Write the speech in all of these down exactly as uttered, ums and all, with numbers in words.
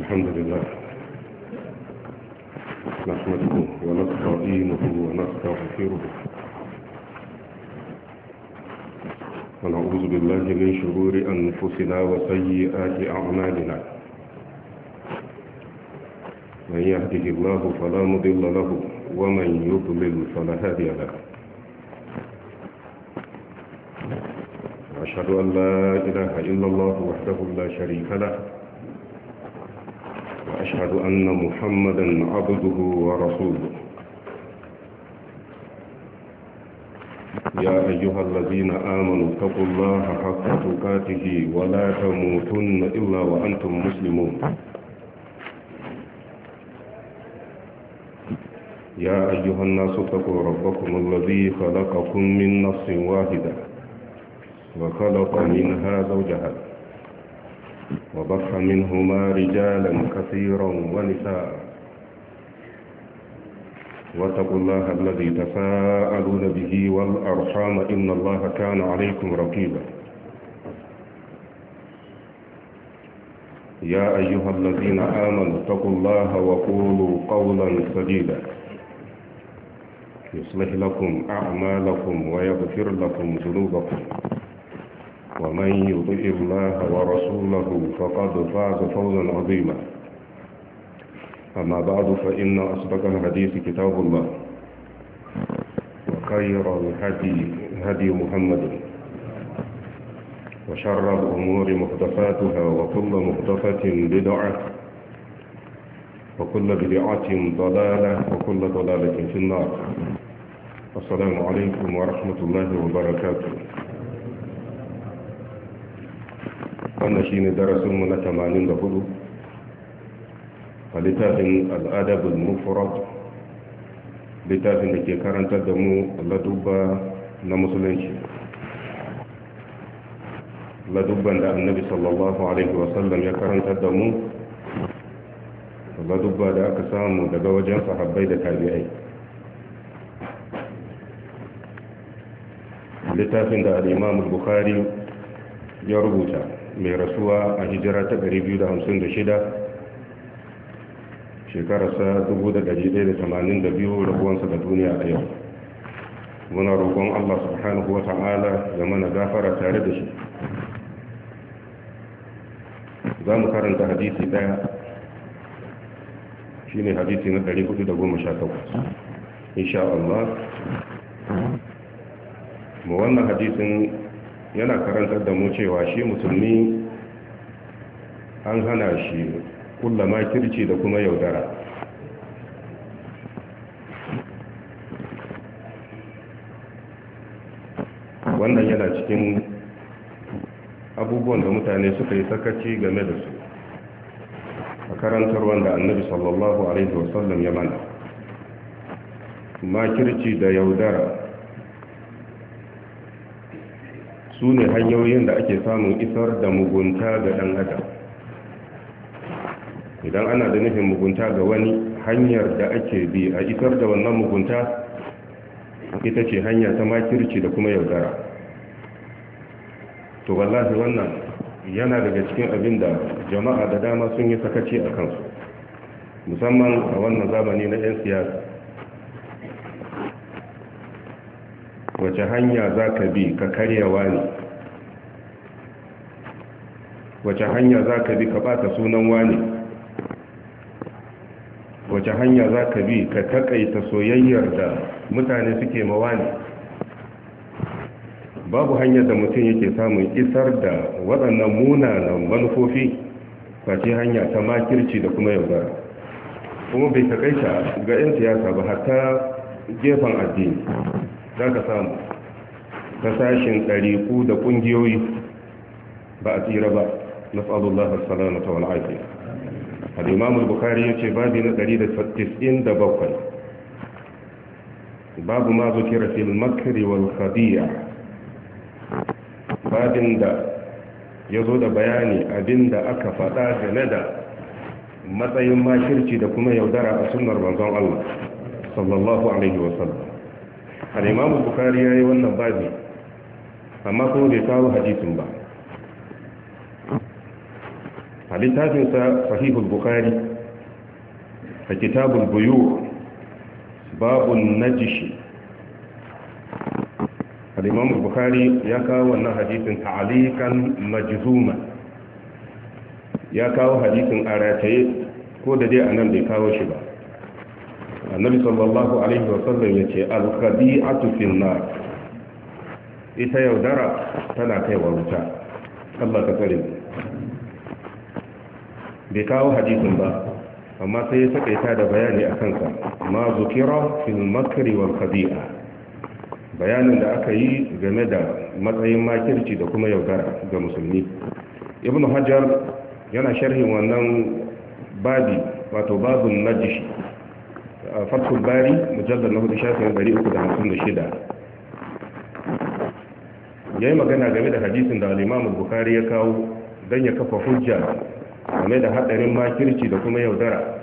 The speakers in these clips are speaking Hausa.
الحمد لله نحمده ونستعينه ونستغفره ونعوذ بالله من شرور أنفسنا وسيئات أعمالنا من يهده الله فلا مضل له ومن يضلل فلا هادي له أشهد أن لا إله إلا الله وحده لا شريك له وأشهد أن محمدا عبده ورسوله يا أيها الذين آمنوا اتقوا الله حق تقاته ولا تموتن إلا وأنتم مسلمون يا أيها الناس اتقوا ربكم الذي خلقكم من نفس واحدة وخلق منها زوجها وبث منهما رجالا كثيرا ونساء واتقوا الله الذي تساءلون به والأرحام إن الله كان عليكم رقيبا يا أيها الذين آمنوا اتقوا الله وقولوا قولا سديدا يصلح لكم أعمالكم ويغفر لكم ذنوبكم ومن يطع الله ورسوله فقد فاز فوزا عظيما أما بعد فإن أصدق الحديث كتاب الله وخير الهدي هدي محمد وشر الأمور محدثاتها وكل محدثة بدعة وكل بدعة ضلالة وكل ضلالة في النار. السلام عليكم ورحمة الله وبركاته. wannan shine darasinmu na tamanin da hudu a littafin al'adabul mufrad, littafin da ke karantar da mu ladubba na musulunci, ladubban da annabi sallallahu alaihi wasallam ya karantar da mu, ladubba da aka samu daga wajen sahabbai da tabi'ai. littafin da al-imam al-bukhari ya rubuta mai rasuwa a hijira ta ɗari biyu da hamsin da shida, shekararsa dubu da ɗari ɗaya da tamanin da biyu, rabuwansa da duniya a yau. Muna roƙon Allah subhanahu wa ta'ala ya mana gafara tare da shi. Za mu karanta hadisi ɗaya, shi ne hadisi na ɗari hudu da goma sha takwas. Insha Allah, mu wannan hadisin yana karantar da mu cewa shi musulmi an hana shi kulla makirci da kuma yaudara. Wannan yana cikin abubuwan da mutane suka yi sakaci game da su a karantar wanda annabi sallallahu alaihi wasallam ya mana. Makirci da yaudara su ne hanyoyin da ake samun isar da mugunta ga ɗan adam. Idan ana da nufin mugunta ga wani, hanyar da ake bi a isar da wannan mugunta ita ce hanya ta makirci da kuma yaudara. To wallahi wannan yana daga cikin abin da jama'a da dama sun yi sakaci a kansu, musamman a wannan zamani na 'yan siyasa. wace hanya za ka bi ka karyawa ne, wace hanya za ka bi ka bata sunan wani, wace hanya za ka bi ka takaita soyayyar da mutane suke mawa ne. Babu hanyar da mutum yake samun isar da waɗannan munanan manufofi face hanya ta makirci da kuma yaudara. Kuma bai takaita ga 'yan siyasa ba, hatta gefen addini za ka samu ta sashin ɗariƙu da ƙungiyoyi ba a tsira ba. na tsallallah salamata wal afiya. al-imam al-bukhari yace babu na ɗari da tis'in da bakwai, babu ma zukira fil makri wal khadi'a, babin da ya zo da bayani abinda aka faɗa game da matsayin makirci da kuma yaudara a sunnar manzon Allah sallallahu alaihi wasallam. al-imam al-bukhari yayi wannan babi amma kuma bai kawo hadisin ba. a littafinsa sahihul bukhari a kitabul buyu babun najishi al-imam bukhari ya kawo wannan hadisin ta'alikan majzuma ya kawo hadisin a rataye ko da dai anan bai kawo shi ba. annabi sallallahu alaihi wasallam ya ce al-khadi'atu fin nar, ita yaudara tana kaiwa wuta. Allah ka tsare. bai kawo hadisin ba amma sai ya sakaita da bayani a kansa, ma zukira fil makri wal khadi'a, bayanin da aka yi game da matsayin makirci da kuma yaudara ga musulmi. ibnu hajar yana sharhin wannan babi, wato babun najish, fathul bari mujallal na hudu shafin ɗari uku da hamsin da shida, ya yi magana game da hadisin da al-imam bukhari ya kawo don ya kafa hujja game da hadarin makirci da kuma yaudara.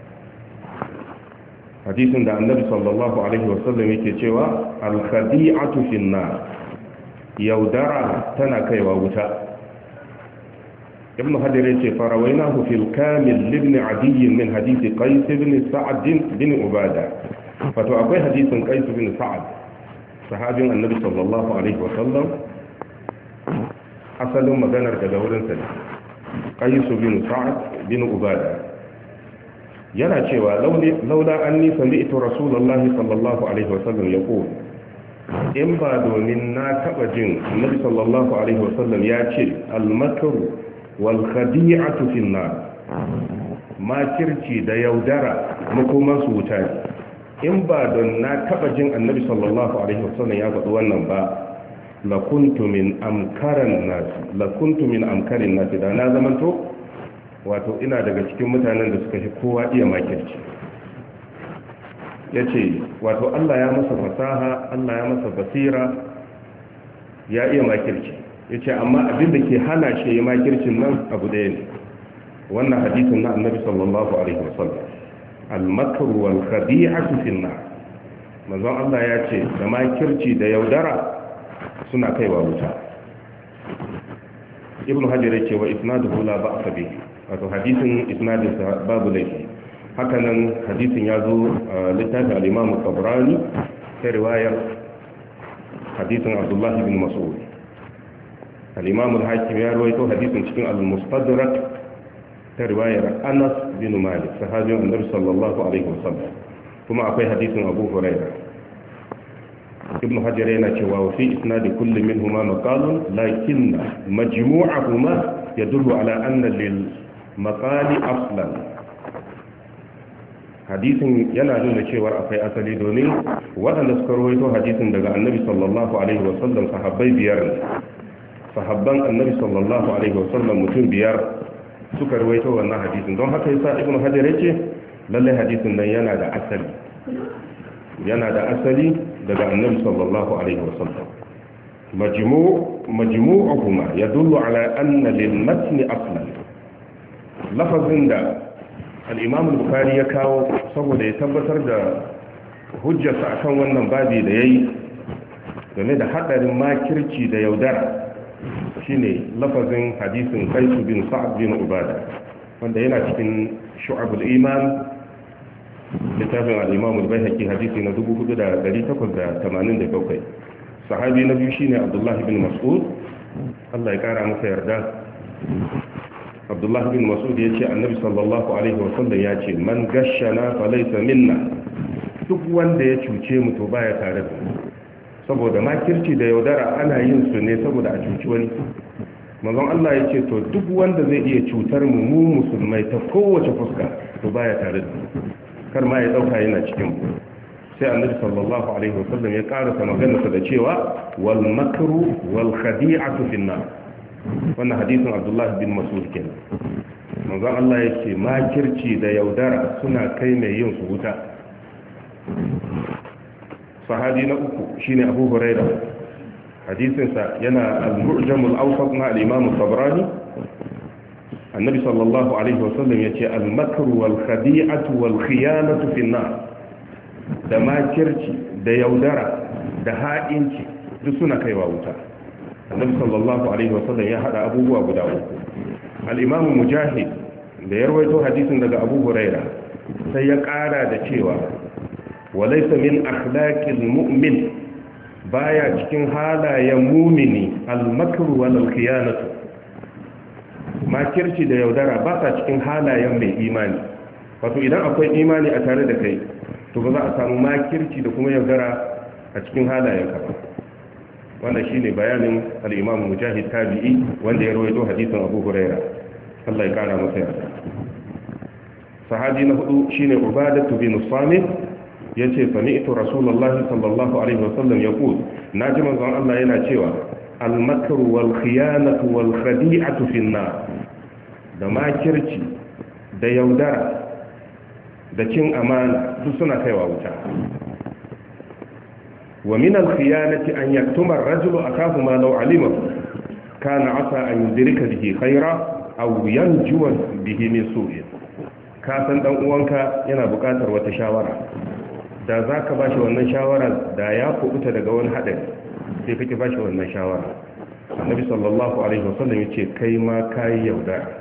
hadisin da annabi sallallahu alaihi wasallam yake cewa al-khadi'atu fin nar, yaudara tana kaiwa wuta. ibn hajar yace farawainahu fil kamil ibn adi min hadisi qais ibn sa'd bin ubada. wato akwai hadisin qais ibn sa'd, sahabin annabi sallallahu alaihi wasallam, asalin maganar daga wurin sa ne. qais ibn sa'd bin ubada yana cewa laula anni sami'tu rasulullahi sallallahu alaihi wasallam yaqul, in ba domin na taba jin annabi sallallahu alaihi wasallam ya ce al-makru wal khadi'atu fin nar, makirci da yaudara makoman su wuta ne. in ba don na taba jin annabi sallallahu alaihi wasallam ya faɗi wannan ba, la kuntu min amkaran nas la kuntu min amkarin nas, da na zamanto wato ina daga cikin mutanen da suka fi kowa iya makirci. ya ce wato Allah ya masa fasaha, Allah ya masa basira, ya iya makirci. ya ce amma abin da ke hana shi ya makircin nan abu ɗaya ne, wannan hadisin na annabi sallallahu alaihi wasallam, al-makr wal khadi'atu fin nar. manzon Allah ya ce da makirci da yaudara suna kaiwa wuta. ibnu hajar ya ce wa isnaduhu la ba'sa bihi, wato hadisin isnadinsa babu laifi. hakanan hadisin ya zo a littafin al-imam tabrani ta riwayar hadisin abdullahi bin mas'ud. al-imam al-hakim ya rawaito hadisin cikin al-mustadrak ta riwayar anas bin malik, sahabin annabi sallallahu alaihi wasallam. kuma akwai hadisin abu hurairah. ibn hajar yana cewa fi isnadi kulli minhuma maqalun lakinna majmu'ahuma yadullu ala anna lil maqali aslan. hadisin yana nuna cewa akwai asali, domin waɗanda suka rawaito hadisin daga annabi sallallahu alaihi wasallam sahabbai biyar ne. sahabban annabi sallallahu alaihi wasallam mutum biyar suka rawaito wannan hadisin. don haka yasa ibn hajar yace lalle hadisin nan yana da asali yana da asali daga annabi sallallahu alaihi wasallam. majmu' majmu'uhuma yadullu ala anna lil matn aslan. lafazin da al-imam al-bukhari ya kawo saboda ya tabbatar da hujjarsa akan wannan babi da yayi game da hadarin makirci da yaudara, shine lafazin hadisin qais bin sa'd bin ubada, wanda yana cikin shu'abul iman, littafin al-imam al-baihaqi, hadisi na dubu hudu da dari takwas da tamanin da bakwai. sahabi na biyu shine abdullah bin mas'ud, Allah ya kara masa yarda. abdullah bin mas'ud ya ce annabi sallallahu alaihi wasallam ya ce man gashana falaysa minna, duk wanda ya cuce mu to baya tare da mu. saboda makirci da yaudara ana yin su ne saboda a cuci wani. manzon Allah ya ce to duk wanda zai iya cutar mu mu musulmai ta kowace fuska to baya tare da mu, kar ma ya dauka yana cikin mu. sai annabi sallallahu alaihi wasallam ya karasa maganarsa da cewa wal makru wal khadi'atu fin nar. wannan hadisin Abdullah bin Mas'ud kenan. manzon Allah ya ce makirci da yaudara suna kai mai yin su wuta. sahabi na uku shine Abu Hurairah, hadisinsa yana al-mu'jam al-awsat na al-imam al-tabrani. annabi sallallahu alaihi wasallam yace al-makru wal khadi'atu wal khiyanatu fi an-nar. da makirci da yaudara da ha'inci duk suna kaiwa wuta. annabi sallallahu alaihi wasallam ya hada abubuwa guda uku. al-imam mujahid da ya rawaito hadisin daga abu huraira sai ya ƙara da cewa walaysa min akhlaqil mu'min baya cikin halayen mumini al-makru wal khiyanatu makirci da yaudara ba sa cikin halayen mai imani. Wato idan akwai imani a tare da kai to ba za a samu makirci da kuma yaudara a cikin halayen ka ba. Wannan shine bayanin al-imam mujahid tabi'i wanda ya rawaito hadisin abu huraira Allah ya kara masa yarda. Sahabi na hudu shine ubadatu bin samit yace sami'tu rasulullahi sallallahu alaihi wasallam yaqul naji manzon Allah yana cewa al-makru wal khiyanatu wal khadi'atu fi an-nar, da makirci da yaudara da cin amana duk suna kaiwa wuta. wa min al-khiyanati an yaktuma ar-rajulu akahu ma law alima kana asa an yudrika bihi khayra aw yanjuwa bihi min su'in. ka san dan uwanka yana buƙatar wata shawara, da zaka bashi wannan shawara da ya kubuta daga wani hadari, sai kake bashi wannan shawara. Annabi sallallahu alaihi wasallam yace kai ma kai yaudara,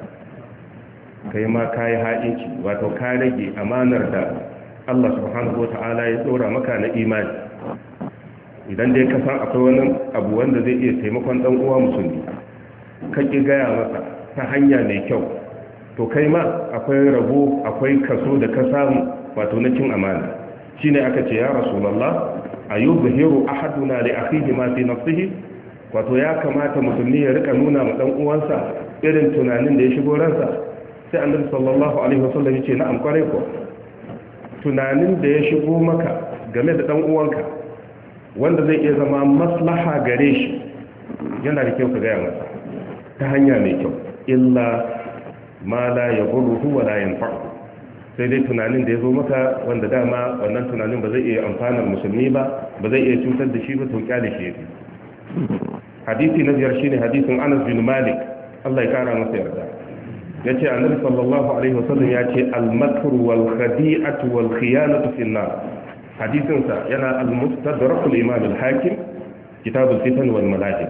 kai ma kai ha'inci, wato ka rage amanar da Allah subhanahu wataala ya dora maka na imani. Idan dai ka san akwai wani abu wanda zai iya taimakon dan uwa musulmi, ka ki gaya masa ta hanya mai kyau, to kai ma akwai rabo, akwai kaso da ka samu wato na cin amana. Shine aka ce ya rasulullah ayubhiru ahaduna li akhihi ma fi nafsihi, wato ya kamata musulmi ya rika nuna ma dan uwansa irin tunanin da ya shigo ransa. Sai annabi sallallahu alaihi wasallam yace na'am, kwarai ko tunanin da ya shigo maka game da dan uwanka wanda zai iya zama maslaha gare shi yana da kyau ka gaya masa ta hanya mai kyau. Illa ma la yadurruhu wa la yanfa'u, sai dai tunanin da ya zo maka wanda dama wannan tunanin ba zai iya amfanar musulmi ba, ba zai iya cutar da shi ba, to kyale shi yake. Hadisi na biyar shine hadisin Anas bin Malik Allah ya kara masa yarda. Yace annabi sallallahu alaihi wasallam yace al-makru wal khadi'atu wal khiyanatu fi an-nar. Hadisin sa yana al-mustadrak al-imam al-hakim kitab al-fitan wal malahib.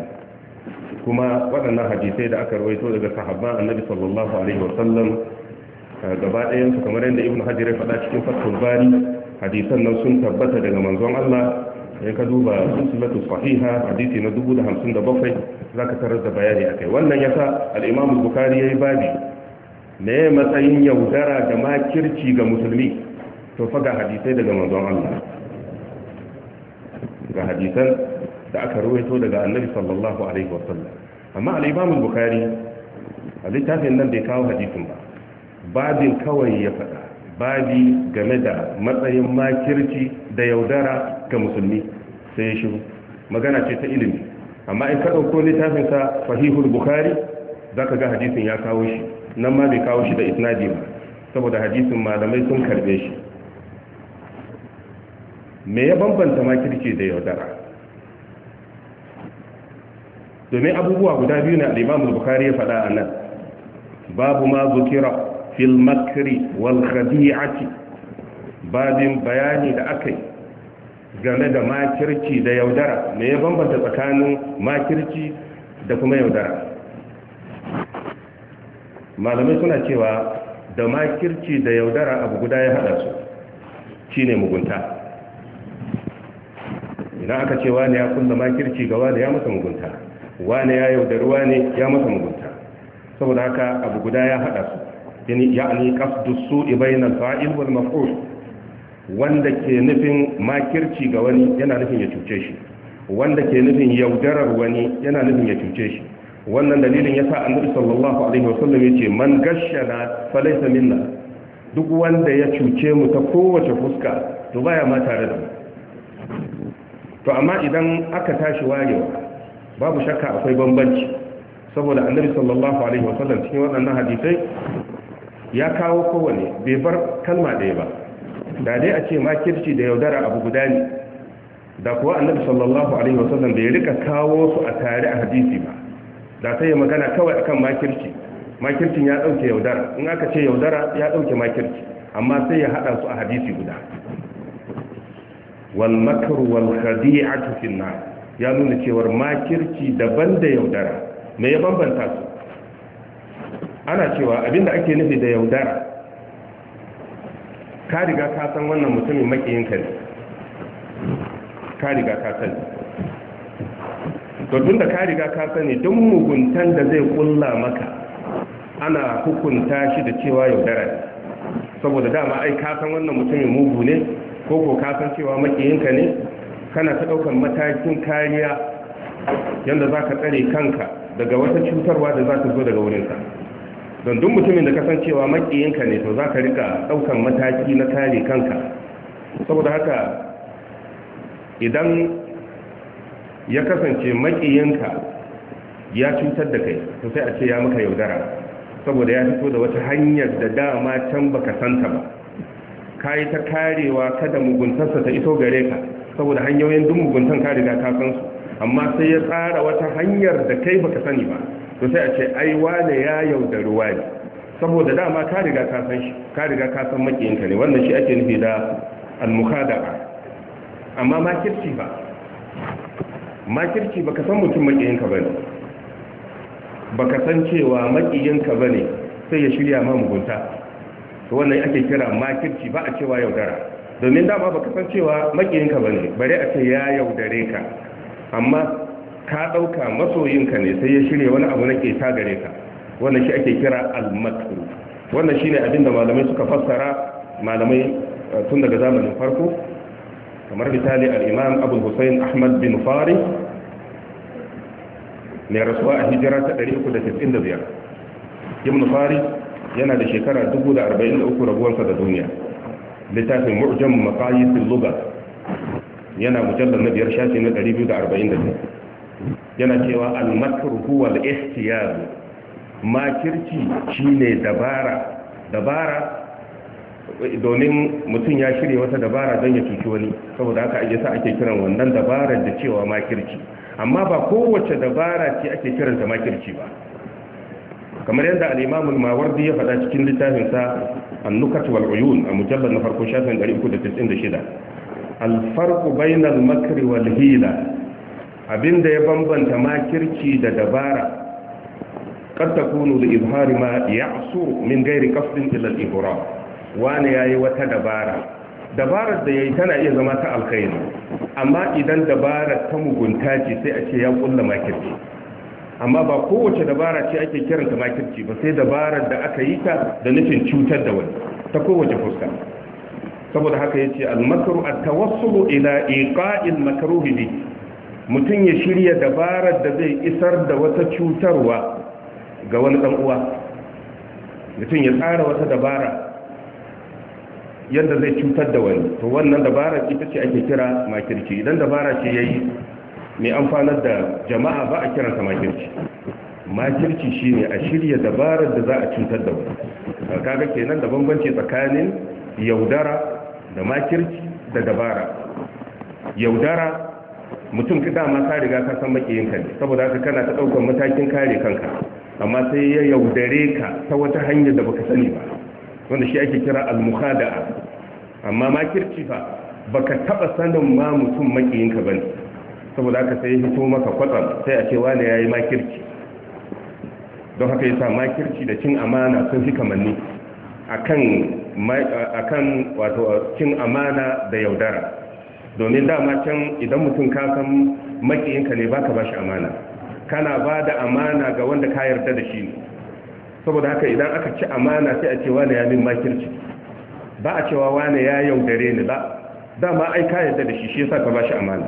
Kuma waɗannan hadisai da aka rawaito daga sahabban annabi sallallahu alaihi wasallam gaba ɗayan su kamar yadda ibnu hajar ya faɗa cikin fathul bari, hadisan nan sun tabbata daga manzon Allah. Sai ka duba silsilatu sahiha hadisi na dubu da hamsin da bakwai zaka tarar da bayani akai. Wannan yasa al-imam al-bukhari yayi babi ne matsayin yaudara da makirci ga musulmi. To fa ga hadisai daga manzon Allah, ga hadisan da aka ruwaito daga annabi sallallahu alaihi wasallam. Amma al-imam al-bukhari a littafin nan bai kawo hadisin ba, babin kawai ya faɗa, babi game da matsayin makirci da yaudara ga musulmi, sai ya shiru. Magana ce ta ilimi, amma in ka ɗauko littafin sa sahihul bukhari zaka ga hadisin ya kawo shi, nan ma bai kawo shi da isnadi ba, saboda hadisin malamai sun karbe shi. Me ya bambanta makirci da yaudara? Domin abubuwa guda biyu ne al-imam al-bukhari ya faɗa a nan. Babu ma zukira fil makri wal khadi'ati, babin bayani da akai game da makirci da yaudara. Me ya bambanta tsakanin makirci da kuma yaudara? Malamai suna cewa da makirci da yaudara abu guda ya hada su, shine mugunta. Idan aka ce wani ya kulla makirci ga wani ya masa mugunta, wani ya yaudari wani ya masa mugunta. Saboda haka abu guda ya hada su, ya'ani qasdu su'i bainal fa'il wal maf'ul. Wanda ke nufin makirci ga wani yana nufin ya cuce shi, wanda ke nufin yaudarar wani yana nufin ya cuce shi. Wannan dalilin yasa annabi sallallahu alaihi wasallam yace man gashana falaysa minna, duk wanda ya cuce mu ta kowace fuska to baya ma tare da mu. To amma idan aka tashi warewa, babu shakka akwai bambanci, saboda annabi sallallahu alaihi wasallam cikin waɗannan hadisai ya kawo kowane, bai bar kalma ɗaya ba. Da dai a ce makirci da yaudara abu guda ne, da kuwa annabi sallallahu alaihi wasallam bai rika kawo su a tare a hadisi ba, da sai ya magana kawai akan makirci. Makircin ya ɗauke yaudara, in aka ce yaudara ya ɗauke makirci, amma sai ya haɗa su a hadisi guda. Wal makru wal khadi'atu fi an-nar, ya nuna cewar makirci daban da yaudara. Me ya bambanta su? ana cewa abinda ake nufi da yaudara, ka riga ka san wannan mutumin makiyinka ne, ka riga ka sani. To tun da ka riga ka sani, duk muguntan da zai kulla maka ana hukunta shi da cewa yaudara ne, saboda dama ai ka san wannan mutumin mugu ne, ko ko ka san cewa makiyinka ne, kana ta ɗaukar matakin kariya yadda za ka tsare kanka daga wata cutarwa da za ta zo daga wurinsa. Don duk mutumin da kasancewa makiyinka ne, to za ka rika ɗaukar mataki na kare kanka. Saboda haka idan ya kasance makiyinka ya cutar da kai, to sai a ce ya maka yaudara, saboda ya fito da wata hanyar da dama can baka santa ba, ka yi ta karewa kada muguntarsa ta iso gare ka, saboda hanyoyin duk muguntan ka riga ka san su, amma sai ya tsara wata hanyar da kai baka sani ba, to sai a ce ai wane ya yaudari wani, saboda dama ka riga ka san shi, ka riga ka san makiyinka ne. Wannan shi ake nufi da al-mukhada'a. Amma makirci ba, makirci baka san mutum makiyinka bane, baka san cewa makiyinka bane sai ya shirya ma mugunta, to wannan ake kira makirci, ba a cewa yaudara, domin dama baka san cewa makiyinka bane bare a ce ya yaudare ka, amma ka dauka masoyinka ne sai ya shirya wani abu na keta gare ka, wannan shi ake kira al-makru. Wannan shine abinda malamai suka fassara, malamai tun daga zamanin farko, kamar misali al-imam Abu Hussein Ahmad bin Fari ne rasuwa a hijira ta ɗari uku da tis'in da biyar. Ibn Fari yana da shekara dubu da arba'in da uku rabuwarsa da duniya. Littafin Mu'jam Maqayis al-Lugha yana mujallar na biyar shafi na ɗari biyu da arba'in da biyu. Yana cewa al-makru huwa al-ihtiyar, makirci shine dabara, dabara domin mutum ya shirya wata dabara don ya cuci wani, saboda haka ake sa ake kiran wannan dabarar da cewa makirci. Amma ba kowace dabara ce ake kiranta makirci ba, kamar yadda al-Imam al-Mawardi ya faɗa cikin littafin sa An-Nukat wal Uyun a mujallad na farko shafin ɗari uku da tis'in da shida. Al-farqu bayna al-makri wal hila, abinda ya bambanta makirci da dabara, qad takunu li izhari ma ya'sur min ghairi qasdin ila al-ibra. Wani yayi wata dabara, dabarar da yayi tana iya zama ta alkhairi, amma idan dabarar ta mugunta ce sai a ce ya kulla makirci. Amma ba kowace dabara ce ake kiranta makirci ba, sai dabarar da aka yi ta da nufin cutar da wani ta kowace fuska. Saboda haka yace al-makru at-tawassulu ila iqa'il makruhi bi, mutun ya shirya dabarar da zai isar da wata cutarwa ga wani dan uwa. Mutun ya tsara wata dabara yadda zai cutar da wani, to wannan dabara ita ce ake kira makirci. Idan dabara ce yayi mai amfanar da jama'a ba a kiransa makirci. Makirci shine a shirya dabarar da za a cutar da wani. Kaga kenan da bambanci tsakanin yaudara da makirci da dabara. Yaudara mutum ka dama ka riga ka san makiyinka ne, saboda haka kana ta daukar matakin kare kanka, amma sai ya yaudare ka ta wata hanyar da baka sani ba, wanda shi ake kira al-mukhada'a. Amma makirci fa baka taba sanin ma mutum makiyinka bane, saboda haka sai ya fito maka kwatsam sai a ce wani yayi makirci. Don haka yasa makirci da cin amana sun fi kamanni akan akan wato cin amana da yaudara, domin dama can idan mutum ka san makiyinka ne baka bashi amana, kana bada amana ga wanda ka yarda da shi ne. Saboda haka idan aka ci amana sai a ce wane ya min makirci, ba a cewa wane ya yaudare ni ba, dama ai ka yarda da shi, shi yasa ka bashi amana.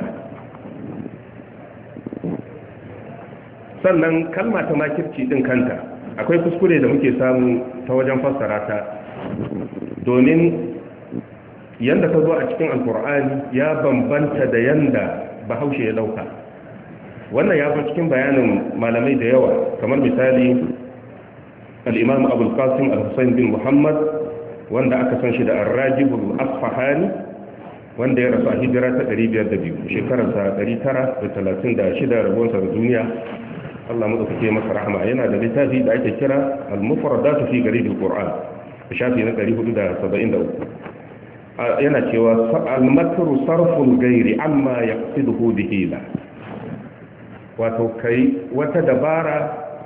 Sannan kalma ta makirci din kanta akwai kuskure da muke samu ta wajen fassara ta, domin yanda ta zo a cikin alkur'ani ya bambanta da yanda bahaushe ya dauka. Wannan ya zo cikin bayanin malamai da yawa, kamar misali al-imam Abu al-Qasim al-Husayn bin Muhammad, wanda aka san shi da ar-Rajib al-Asfahani, wanda ya rasu a hijira ta ɗari biyar da biyu, shekararsa ɗari tara da talatin da shida rabuwarsa da duniya. Allah mu dauke masa rahama. Yana da littafi da ake kira al-Mufradatu fi Gharib al-Qur'an, shafi na ɗari hudu da saba'in da uku. Yana cewa al-makru sarful ghairi amma yaqsiduhu bihi la, wato kai wata dabara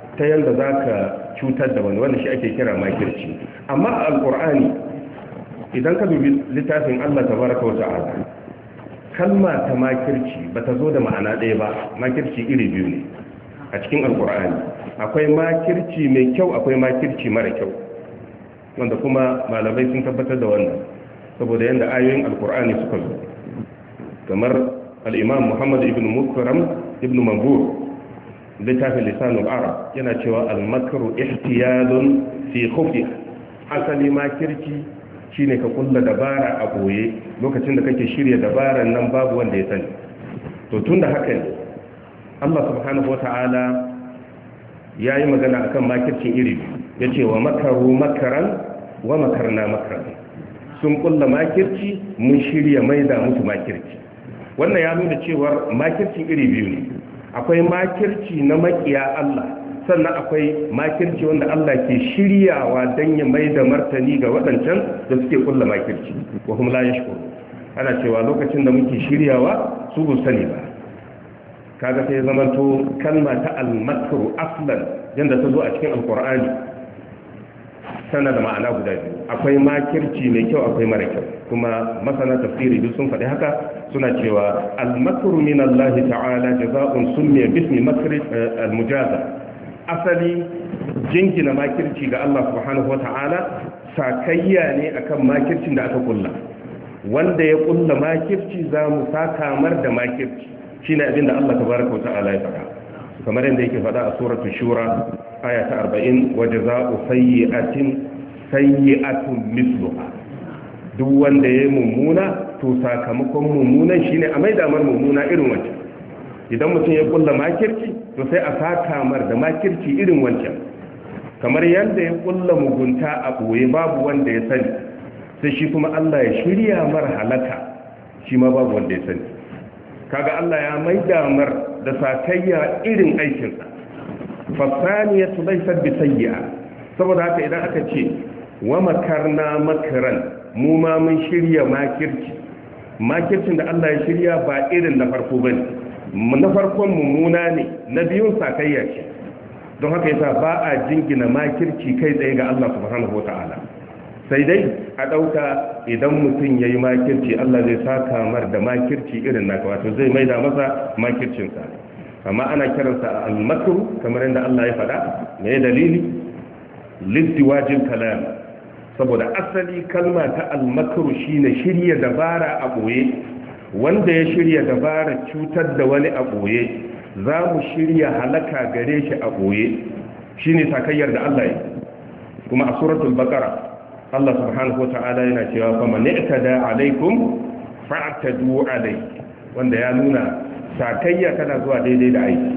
ta yanda zaka cutar da wani wanda shi ake kira makirci. Amma a alqur'ani idan ka dubi littafin Allah tabaraka wa ta'ala, kalma ta makirci bata zo da ma'ana ɗaya ba. Makirci iri biyu ne a cikin alqur'ani. Akwai makirci mai kyau, akwai makirci mara kyau, wanda kuma malamai sun tabbatar da wannan saboda yanda ayoyin alqur'ani suka zo. Kamar al-Imam Muhammad ibn Mukram ibn Manzur littafin lisanul arab yana cewa al-makru ihtiyalun fi khufi. Asali makirci shine ka kulla dabara a boye lokacin da kake shirya dabaran nan babu wanda ya sani. To tunda haka ne Allah subhanahu wata'ala yayi magana akan makircin iri yace wa makaru makaran wa makarna makaran. Sun kulla makirci mun shirya maida musu makirci. Wannan ya nuna cewa makircin iri biyu ne. Akwai makirci na makiya Allah, sannan akwai makirci wanda Allah ke shiryawa don ya mai da martani ga waɗancan da suke kulla makirci wa kuma la yashkuru. Ana cewa lokacin da muke shiryawa su bu sani ba. Kaga sai zamanto kalma ta al-makru aslan yanda ta zo a cikin alqur'ani tana da ma'ana guda biyu. Akwai makirci mai kyau, akwai mara kyau, kuma masana tafsiri duk sun faɗi haka. Suna cewa al-makru min Allah ta'ala jazaa'un summiya bismi makri al-mujaza. Asali jingina makirci ga Allah subhanahu wata'ala sakayya ne akan makircin da aka kulla. Wanda ya kulla makirci za mu saka mar da makirci, shine abin da Allah tabaraka wata'ala ya faɗa, kamar yadda yake faɗa a suratul shura aya ta arba'in, wa jazaa'u sayyi'atin sayyi'atun misluha. Duk wanda ya yi mummuna to sakamakon mummunan shine a mai damar mummuna irin wancan. Idan mutum ya kulla makirci to sai a saka mar da makirci irin wancan. Kamar yadda ya kulla mugunta a ɓoye babu wanda ya sani, sai shi kuma Allah ya shirya mar halaka, shi ma babu wanda ya sani. Kaga Allah ya mai damar da sakayya irin aikinsa. Fasaniyatu laysat bi sayyi'a. Saboda haka idan aka ce wa makarna makaran, mu ma mun shirya makirci. Makircin da Allah ya shirya ba irin na farko bane. Na farkon mummuna ne, na biyun sakayya ce. Don haka yasa ba a jingina makirci kai tsaye ga Allah subhanahu wata'ala. Sai dai a dauka idan mutum yayi makirci Allah zai saka mar da makirci irin naka, wato zai maida masa makircin sa. Amma ana kiransa al-makru kamar yadda Allah ya faɗa. Me dalili? Liddiwajil kalam. Saboda asali kalma ta al-makru shine shirya dabara a boye. Wanda ya shirya dabara cutar da wani a boye, za mu shirya halaka gare shi a boye. Shine sakayyar da Allah ya. Kuma a suratul baqara Allah subhanahu wata'ala yana cewa fa man i'tada alaikum fa'tadu alayhi, wanda ya nuna sakayya tana zuwa daidai da aiki.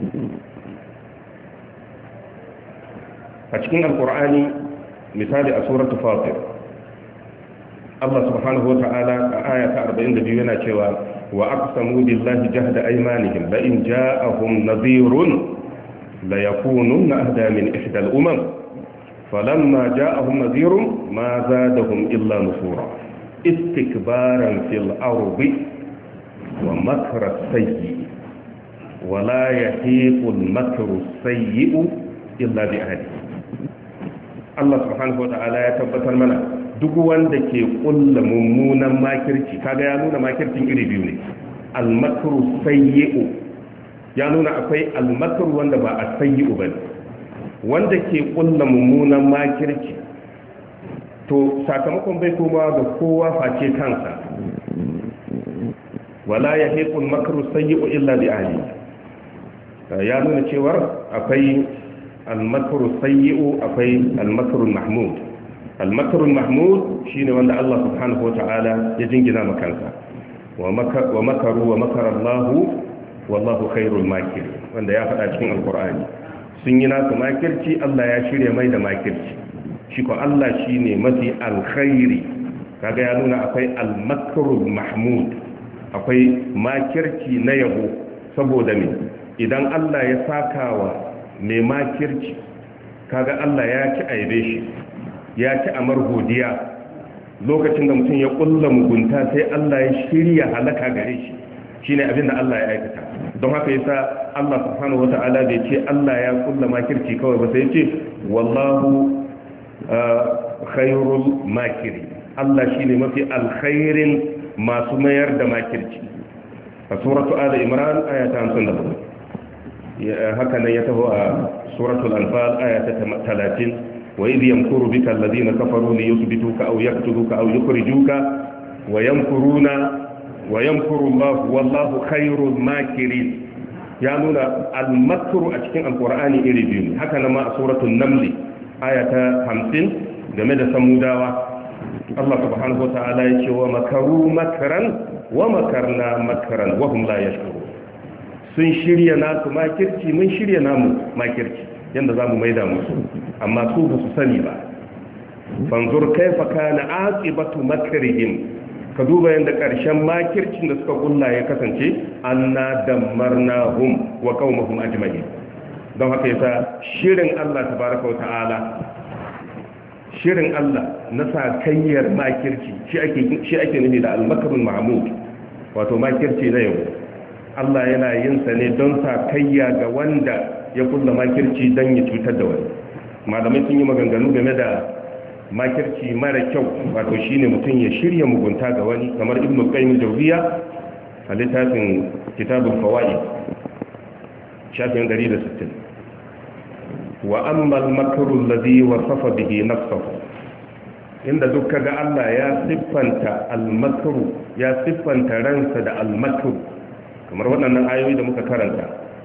A cikin alqur'ani misali a suratul fatir Allah subhanahu wata'ala a aya ta arba'in da biyu yana cewa wa aqsamu billahi jahda aymanihim la in ja'ahum nadhirun la yakununna ahda min ihda al-umam falamma ja'ahum nadhirun ma zadahum illa nufura istikbaran fil ardi wa makra sayyi wa la yahiqu al-makru sayyi illa bi ahli. Allah subhanahu wata'ala ya tabbatar mana duk wanda ke kulla mummunan makirci, kaga ya nuna makircin iri biyu ne. Al-makru sayyi'u ya nuna akwai al-makru wanda ba as-sayyi'u bane. Wanda ke kulla mummunan makirci to sakamakon bai koma ga kowa face kansa. Wala yahiqu al-makru sayyi'u illa bi ahli. Ya nuna cewa akwai al-makru sayyi'u, akwai al-makru mahmud. al-makru mahmud shine wanda Allah subhanahu wata'ala ya jingina makansa. wa makaru wa makara Allah wallahu khairul makir, wanda ya faɗa cikin alqur'ani. Sun yi nasu makirci, Allah ya shirya mai da makirci. Shi ko Allah shine mafi alkhairi. Kaga ya nuna akwai al-makru mahmud, akwai makirci na yabo. Saboda me? Idan Allah ya sakawa mai makirci, kaga Allah ya ci aibe shi, ya ci amar godiya. Lokacin da mutum ya kulla mugunta sai Allah ya shirya halaka gare shi. shine abin da Allah ya aikata. Don haka yasa Allah subhanahu wata'ala bai ce Allah ya kulla makirci kawai ba, sai ya ce wallahu khairul makiri, Allah shine mafi alkhairin masu mayar da makirci. A suratu Ali Imran aya ta hamsin da hudu, haka nan ya taho a suratul Anfal aya ta talatin, wa idh yamkuru bika alladhina kafaru liyuthbituka aw yaqtuluka aw yukhrijuka wa yamkuruna wa yamkuru Allah wallahu khairul makirin. Ya nuna al-makru a cikin alqur'ani iri biyu. Haka nan ma a suratul Naml aya ta hamsin game da samudawa, Allah subhanahu wa ta'ala ya ce wa makaru makaran wa makarna makaran wa hum la yashkurun. Sun shirya nasu makirci, mun shirya namu makirci yanda zamu maida musu, amma su ba su sani ba. Fanzur kaifa kana aqibatu makrihim, ka duba yanda karshen makircin da suka kulla ya kasance, anna dammarnahum wa qaumahum ajma'in. Don haka yasa shirin Allah tabaraka wa ta'ala, shirin Allah na sakayyar makirci shi ake shi ake nufi da al-makrul mahmud, wato makirci na yau. Allah yana yin sa ne don sakayya ga wanda ya kulla makirci don ya cutar da wani. Malamai sun yi maganganu game da makirci mara kyau, wato shine mutum ya shirya mugunta ga wani, kamar Ibn Qayyim Jawziya a littafin Kitabul Fawaid shafin ɗari da sittin. Wa amma al-makru alladhi wasafa bihi nafsuhu, inda duk kaga Allah ya siffanta al-makru, ya siffanta ransa da al-makru, kamar waɗannan ayoyi da muka karanta,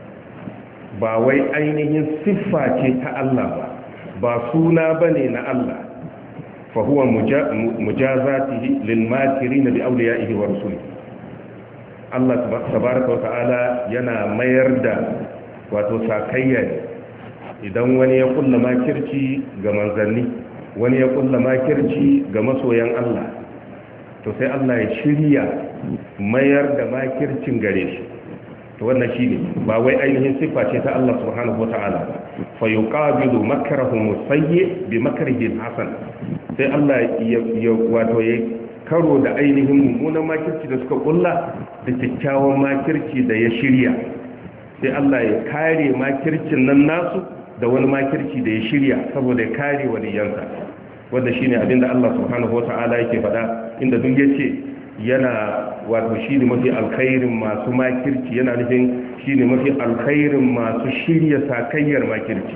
ba wai ainihin siffa ce ta Allah ba, ba suna bane na Allah, fa huwa mujazatihi lil makirin bi awliyaihi wa rusulihi. Allah tabaraka wa ta'ala yana mayar da wato sakayya idan wani ya kulla makirci ga manzanni, wani ya kulla makirci ga masoyan Allah, to sai Allah ya shirya mayar da makircin gare shi. To wannan shine ba wai ainihin siffa ce ta Allah subhanahu wata'ala ba. Fa yuqabilu makrahum sayyi bi makrihi hasan, sai Allah ya wato ya karo da ainihin mummunan makirci da suka kulla da kyakkyawan makirci da ya shirya, sai Allah ya kare makircin nan nasu da wani makirci da ya shirya saboda ya kare waliyansa, wanda shine abinda Allah subhanahu wata'ala yake faɗa inda duk yace yana wato shine mafi alkhairin masu makirci, yana nufin shine mafi alkhairin masu shirya sakayyar makirci.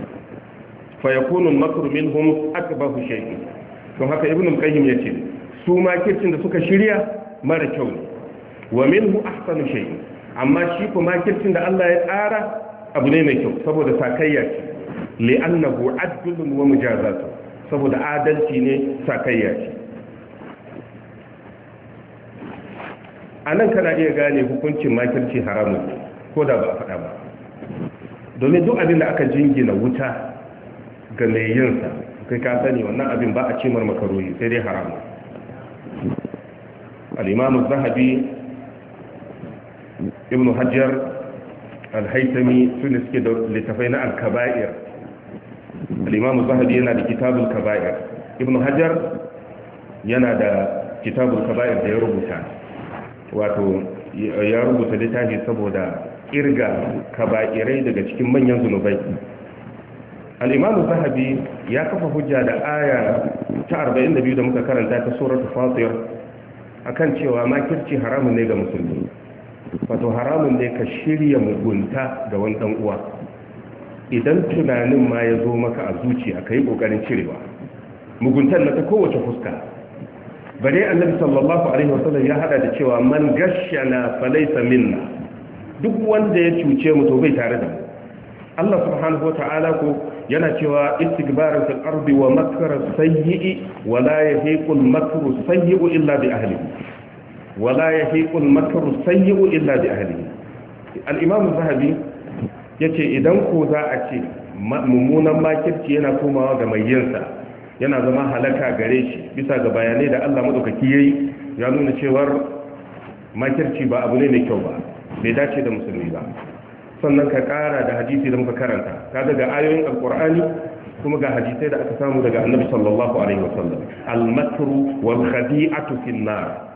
Fa yakunu al-makru minhum akbahu shay'in. Don haka Ibn al-Qayyim yace su makircin da suka shirya mara kyau ne, wa minhu ahsanu shay'in, amma shi ko makircin da Allah ya tsara abu ne mai kyau saboda sakayya ce, li'annahu adlun wa mujazatu, saboda adalci ne, sakayya ce. Anan kana iya gane hukuncin makirci haramun ne ko da ba a faɗa ba, domin duk abin da aka jingina wuta ga mai yinsa, kai ka sani wannan abin ba a cimar makaruhi, sai dai haramun. al-Imam az-Zahabi, Ibn Hajar, al-Haytami sun suke da littafai na al-Kaba'ir. al-Imam az-Zahabi yana da kitabul Kaba'ir, Ibn Hajar yana da kitabul Kaba'ir da ya rubuta, wato ya rubuta littafi saboda kirga kaba'irai daga cikin manyan zunubai. al-Imam az-Zahabi ya kafa hujja da aya ta arba'in da biyu da muka karanta ta suratul Fatir akan cewa makirci haramun ne ga musulmi, wato haramun ne ka shirya mugunta ga wani dan uwa. Idan tunanin ma ya zo maka a zuciya kai kokarin cirewa muguntan na ta kowace fuska. bare annabi sallallahu alaihi wasallam ya hada da cewa man gashana falaysa minna, duk wanda ya cuce mu to bai tare da mu. Allah subhanahu wataala ko yana cewa istikbaran fil ardi wa makra sayyi wa la yahiqu al makru sayyi illa bi ahlihi, wa la yahiqu al makru sayyi illa bi ahlihi. al-imam az-zahabi yace idan ko za a ce mummunan makirci yana komawa ga mai yinsa, yana zama halaka gare shi bisa ga bayanai da Allah madaukaki yayi, ya nuna cewar makirci ba abu ne mai kyau ba, bai dace da musulmi ba. Sannan ka kara da hadisi da muka karanta, ka daga ayoyin alkur'ani kuma ga hadisai da aka samu daga annabi sallallahu alaihi wasallam. Al-makru wal khadi'atu fin nar,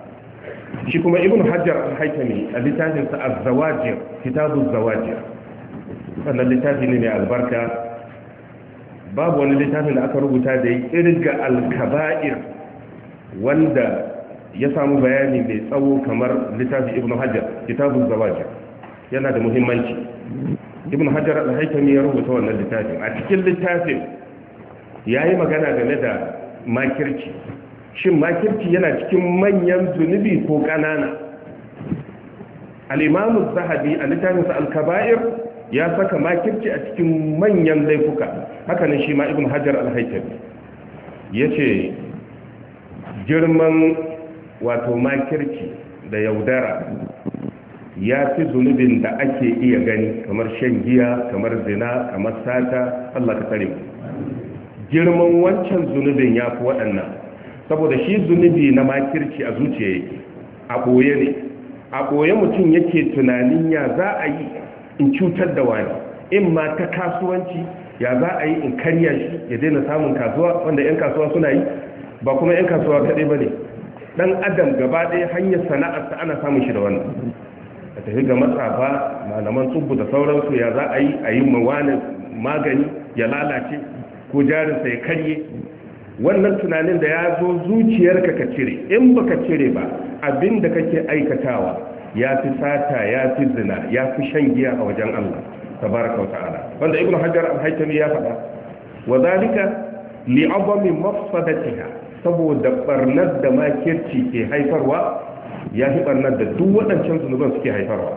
shi kuma ibn hajar al-haytami a littafinsa az-zawajir kitabuz zawajir wannan littafi ne mai albarka babu wani littafin da aka rubuta da ya kirga al-kaba'ir wanda ya samu bayani mai tsawo kamar littafi ibn hajar kitabuz zawajir yana da muhimmanci ibn hajar al-haytami ya rubuta wannan littafin a cikin littafin yayi magana game da makirci shin makirci yana cikin manyan zunubi ko kanana al-imam az-zahabi a littafinsa al-kaba'ir ya saka makirci a cikin manyan laifuka haka ne shi ma ibn hajar al-haytami yace girman wato makirci da yaudara ya fi zunubin da ake iya gani kamar shan giya kamar zina kamar sata Allah ka tsare girman wancan zunubin ya fi waɗannan saboda shi zunubi na makirci a zuciya yake a ɓoye ne a ɓoye mutum yake tunanin ya za a yi in cutar da wani in ma ta kasuwanci ya za a yi in karya shi ya daina samun kasuwa wanda 'yan kasuwa suna yi ba kuma 'yan kasuwa kaɗai ba ne ɗan adam gaba ɗaya hanyar sana'arsa ana samun shi da wannan a tafi ga matsafa malaman tsubu da sauransu ya za a yi a yi wani magani ya lalace ko jarinsa ya karye wannan tunanin da ya zo zuciyarka ka cire in baka cire ba abin da kake aikatawa ya fi sata ya fi zina ya fi shan giya a wajen Allah tabaraka wa ta'ala wanda ibnu hajar al-haytami ya faɗa wa zalika li'azami mafsadatiha saboda barnar da makirci ke haifarwa ya fi barnar da duk waɗancan zunuban suke haifarwa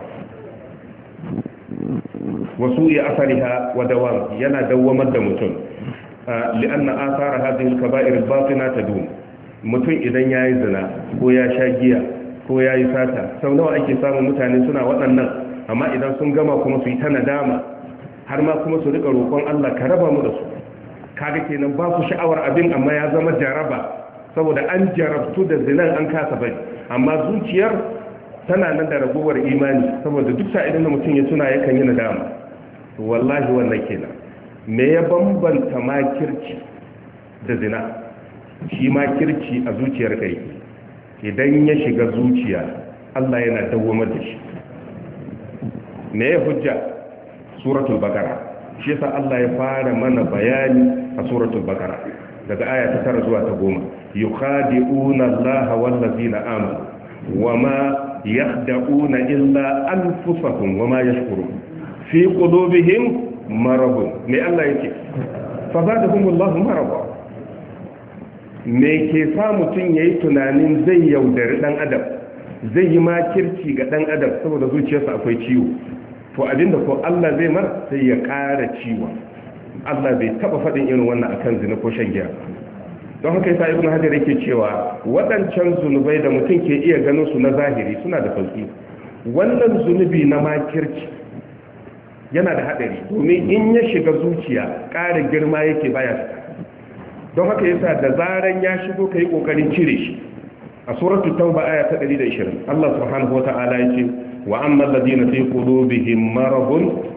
wasu iya asariha wa dawam yana dawwamar da mutum li'anna athara hadhihi al-kaba'ir al-batina tadum mutum idan yayi zina ko ya sha giya ko yayi sata sau nawa ake samun mutane suna waɗannan amma idan sun gama kuma su yi ta nadama har ma kuma su rika roƙon Allah ka raba mu da su kaga kenan ba su sha'awar abin amma ya zama jaraba saboda an jarabtu da zinan an kasa bari amma zuciyar tana nan da ragowar imani saboda duk sa'idin da mutum ya tuna yakan yi nadama to wallahi wannan kenan me ya bambanta makirci da zina shi makirci a zuciyar kai idan ya shiga zuciya Allah yana dawwamar da shi me ya hujja suratul baqara shi yasa Allah ya fara mana bayani a suratul baqara daga aya ta tara zuwa ta goma yukhadi'una Allah wal ladina amanu wama yakhda'una illa anfusahum wama yashkurun fi qulubihim maradun me Allah yake fazadahumullahu marada me ke sa mutun yayi tunanin zai yaudari dan adam zai yi makirci ga dan adam saboda zuciyarsa akwai ciwo to abinda ko Allah zai mar sai ya ƙara ciwo Allah bai taba faɗin irin wannan akan zina ko shan giya don haka yasa ibnu hajar yake cewa waɗancan zunubai da mutum ke iya ganin su na zahiri suna da sauki wannan zunubi na makirci yana da haɗari domin in ya shiga zuciya ƙara girma yake baya fita don haka yasa da zaran ya shigo kai kokarin cire shi a suratul tauba aya ta ɗari da ishirin Allah subhanahu wata'ala yace wa ammal ladina fi qulubihim maradun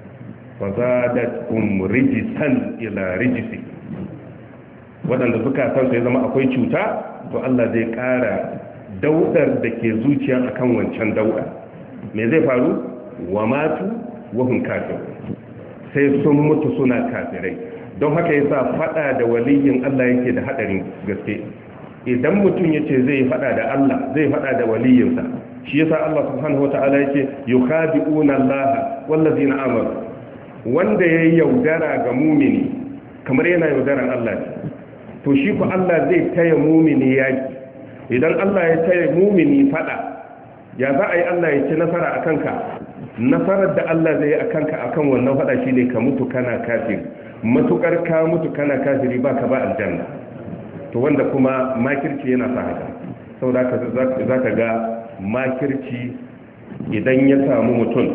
fazadatkum rijsan ila rijsi wadanda zukatan sai zama akwai cuta to Allah zai ƙara daudar da ke zuciya akan wancan dauda me zai faru wa matu wa hum kafir sai sun mutu suna kafirai don haka yasa fada da waliyin Allah yake da hadarin gaske idan mutum yace zai fada da Allah zai fada da waliyinsa shi yasa Allah subhanahu wataala yace yukhadi'una Allah wallazina amanu wanda yayi yaudara ga mumini kamar yana yaudaran Allah to shi ko Allah zai taya mumini yaki idan Allah ya taya mumini fada ya za a yi Allah ya ci nasara akan ka nasarar da Allah zai yi akan ka akan wannan fada shine ka mutu kana kafir matukar ka mutu kana kafiri baka ba aljanna to wanda kuma makirci yana sa haka saboda haka zaka ga makirci idan ya samu mutum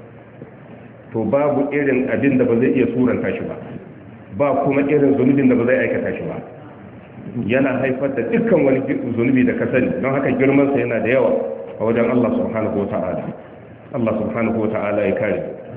to babu irin abin da ba zai iya suranta shi ba ba kuma irin zunubin da ba zai aikata shi ba yana haifar da dukkan wani zunubi da ka sani don haka girmansa yana da yawa a wajen Allah subhanahu wa ta'ala Allah subhanahu wa ta'ala ya kare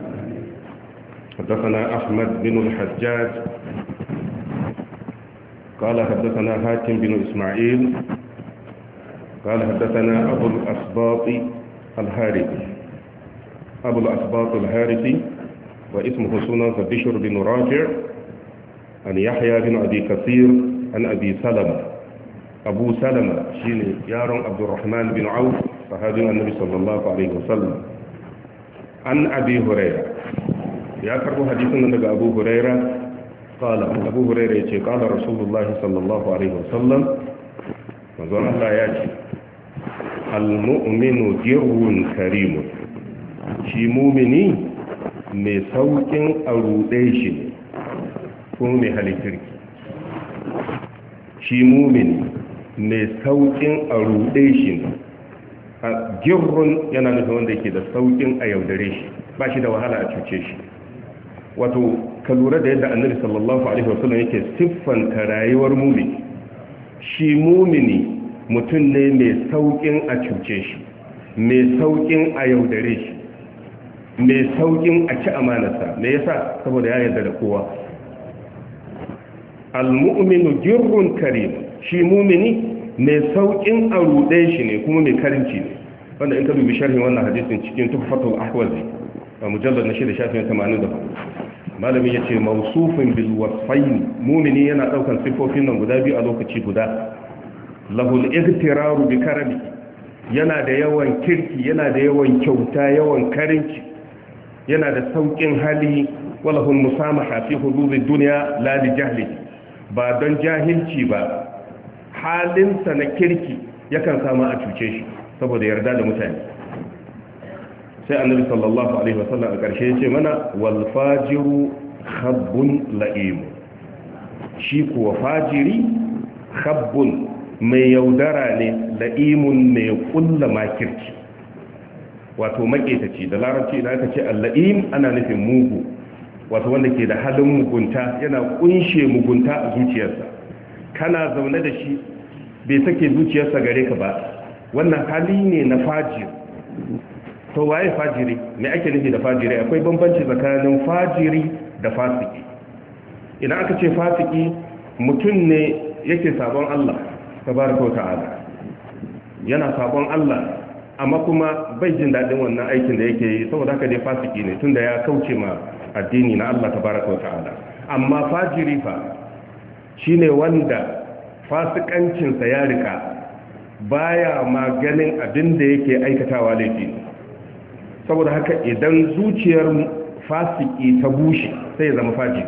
حدثنا أحمد بن الحجاج قال حدثنا حاتم بن إسماعيل قال حدثنا أبو الأسباط الحارثي أبو الأسباط الحارثي واسمه سنة بشر بن رافع عن يحيى بن أبي كثير عن أبي سلمة أبو سلمة شين يارون عبد الرحمن بن عوف صحابي النبي صلى الله عليه وسلم عن أبي هريرة يا كربو حديثنا لك أبو هريرة قال أبو هريرة قال رسول الله صلى الله عليه وسلم manzon Allah ya ce al-mu'minu jirrun karimun shi mumini mai saukin a ruɗe shi ne kuma mai halittarki shi mumini mai saukin a ruɗe shi ne a jirrun yana nufin wanda yake da saukin a yaudare shi ba shi da wahala a cuce shi wato ka lura da yadda annabi sallallahu alaihi wasallam yake siffanta rayuwar mumini shi mumini mutum ne mai saukin a cuce shi mai saukin a yaudare shi mai saukin a ci amanarsa me yasa saboda ya yarda da kowa al-mu'minu jirrun karim shi mumini mai saukin a ruɗe shi ne kuma mai karimci ne wanda in ka dubi sharhin wannan hadisin cikin tuhfatul ahwazi a mujallar na shida shafin tamanin da hudu malamin ya ce mausufin bil wasfain mumini yana daukan sifofin nan guda biyu a lokaci guda lahul igtiraru bi karami yana da yawan kirki yana da yawan kyauta yawan karinci yana da saukin hali walahul musamaha fi hududid dunya la li jahli ba don jahilci ba halinsa na kirki yakan sama a cuce shi saboda yarda da mutane sai annabi sallallahu alaihi wasallam a ƙarshe ya ce mana wal fajiru khabbun la'im shi kuwa fajiri khabbun mai yaudara ne la'imun mai kulla makirci wato maƙetaci da larabci idan aka ce al-la'im ana nufin mugu wato wanda ke da halin mugunta yana kunshe mugunta a zuciyarsa kana zaune da shi bai sake zuciyarsa gare ka ba wannan hali ne na fajir to waye fajiri me ake nufi da fajiri akwai bambanci tsakanin fajiri da fasiki idan aka ce fasiki mutum ne yake sabon Allah tabaraka wa ta'ala yana sabon Allah amma kuma bai jin dadin wannan aikin da yake yi saboda haka dai fasiki ne tunda ya kauce ma addini na Allah tabaraka wa ta'ala amma fajiri fa shine wanda fasikancin sa ya rika baya ma ganin abin da yake aikatawa laifi saboda haka idan zuciyar fasiki ta bushe sai ya zama fajiri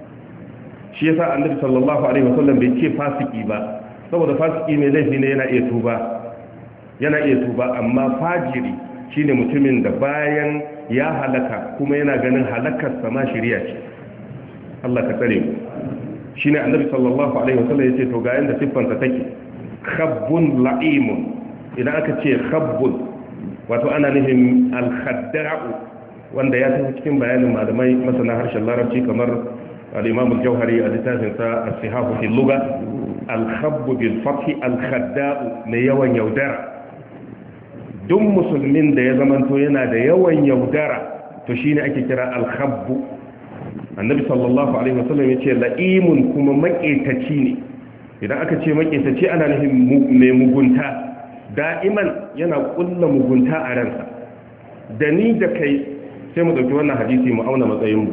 shi yasa annabi sallallahu alaihi wasallam bai ce fasiki ba saboda fasiki mai laifi ne yana iya tuba yana iya tuba amma fajiri shine mutumin da bayan ya halaka kuma yana ganin halakar sa ma shari'a ce Allah ka tsare mu shine annabi sallallahu alaihi wasallam yace to ga yanda siffanta take khabbun la'imun idan aka ce khabbun wato ana nufin al-khadda'u wanda ya tafi cikin bayanin malamai masana harshen larabci kamar al-imam al-jauhari a littafin sa as-sihahu fil lugha al-khabbu bil fathi al-khadda'u mai yawan yaudara duk musulmin da ya zamanto yana da yawan yaudara to shine ake kira al-khabbu annabi sallallahu alaihi wasallam yace la'imun kuma maƙetaci ne idan aka ce maƙetaci ana nufin mai mugunta da'iman yana kulla mugunta a ransa da ni da kai sai mu dauki wannan hadisi mu auna matsayinmu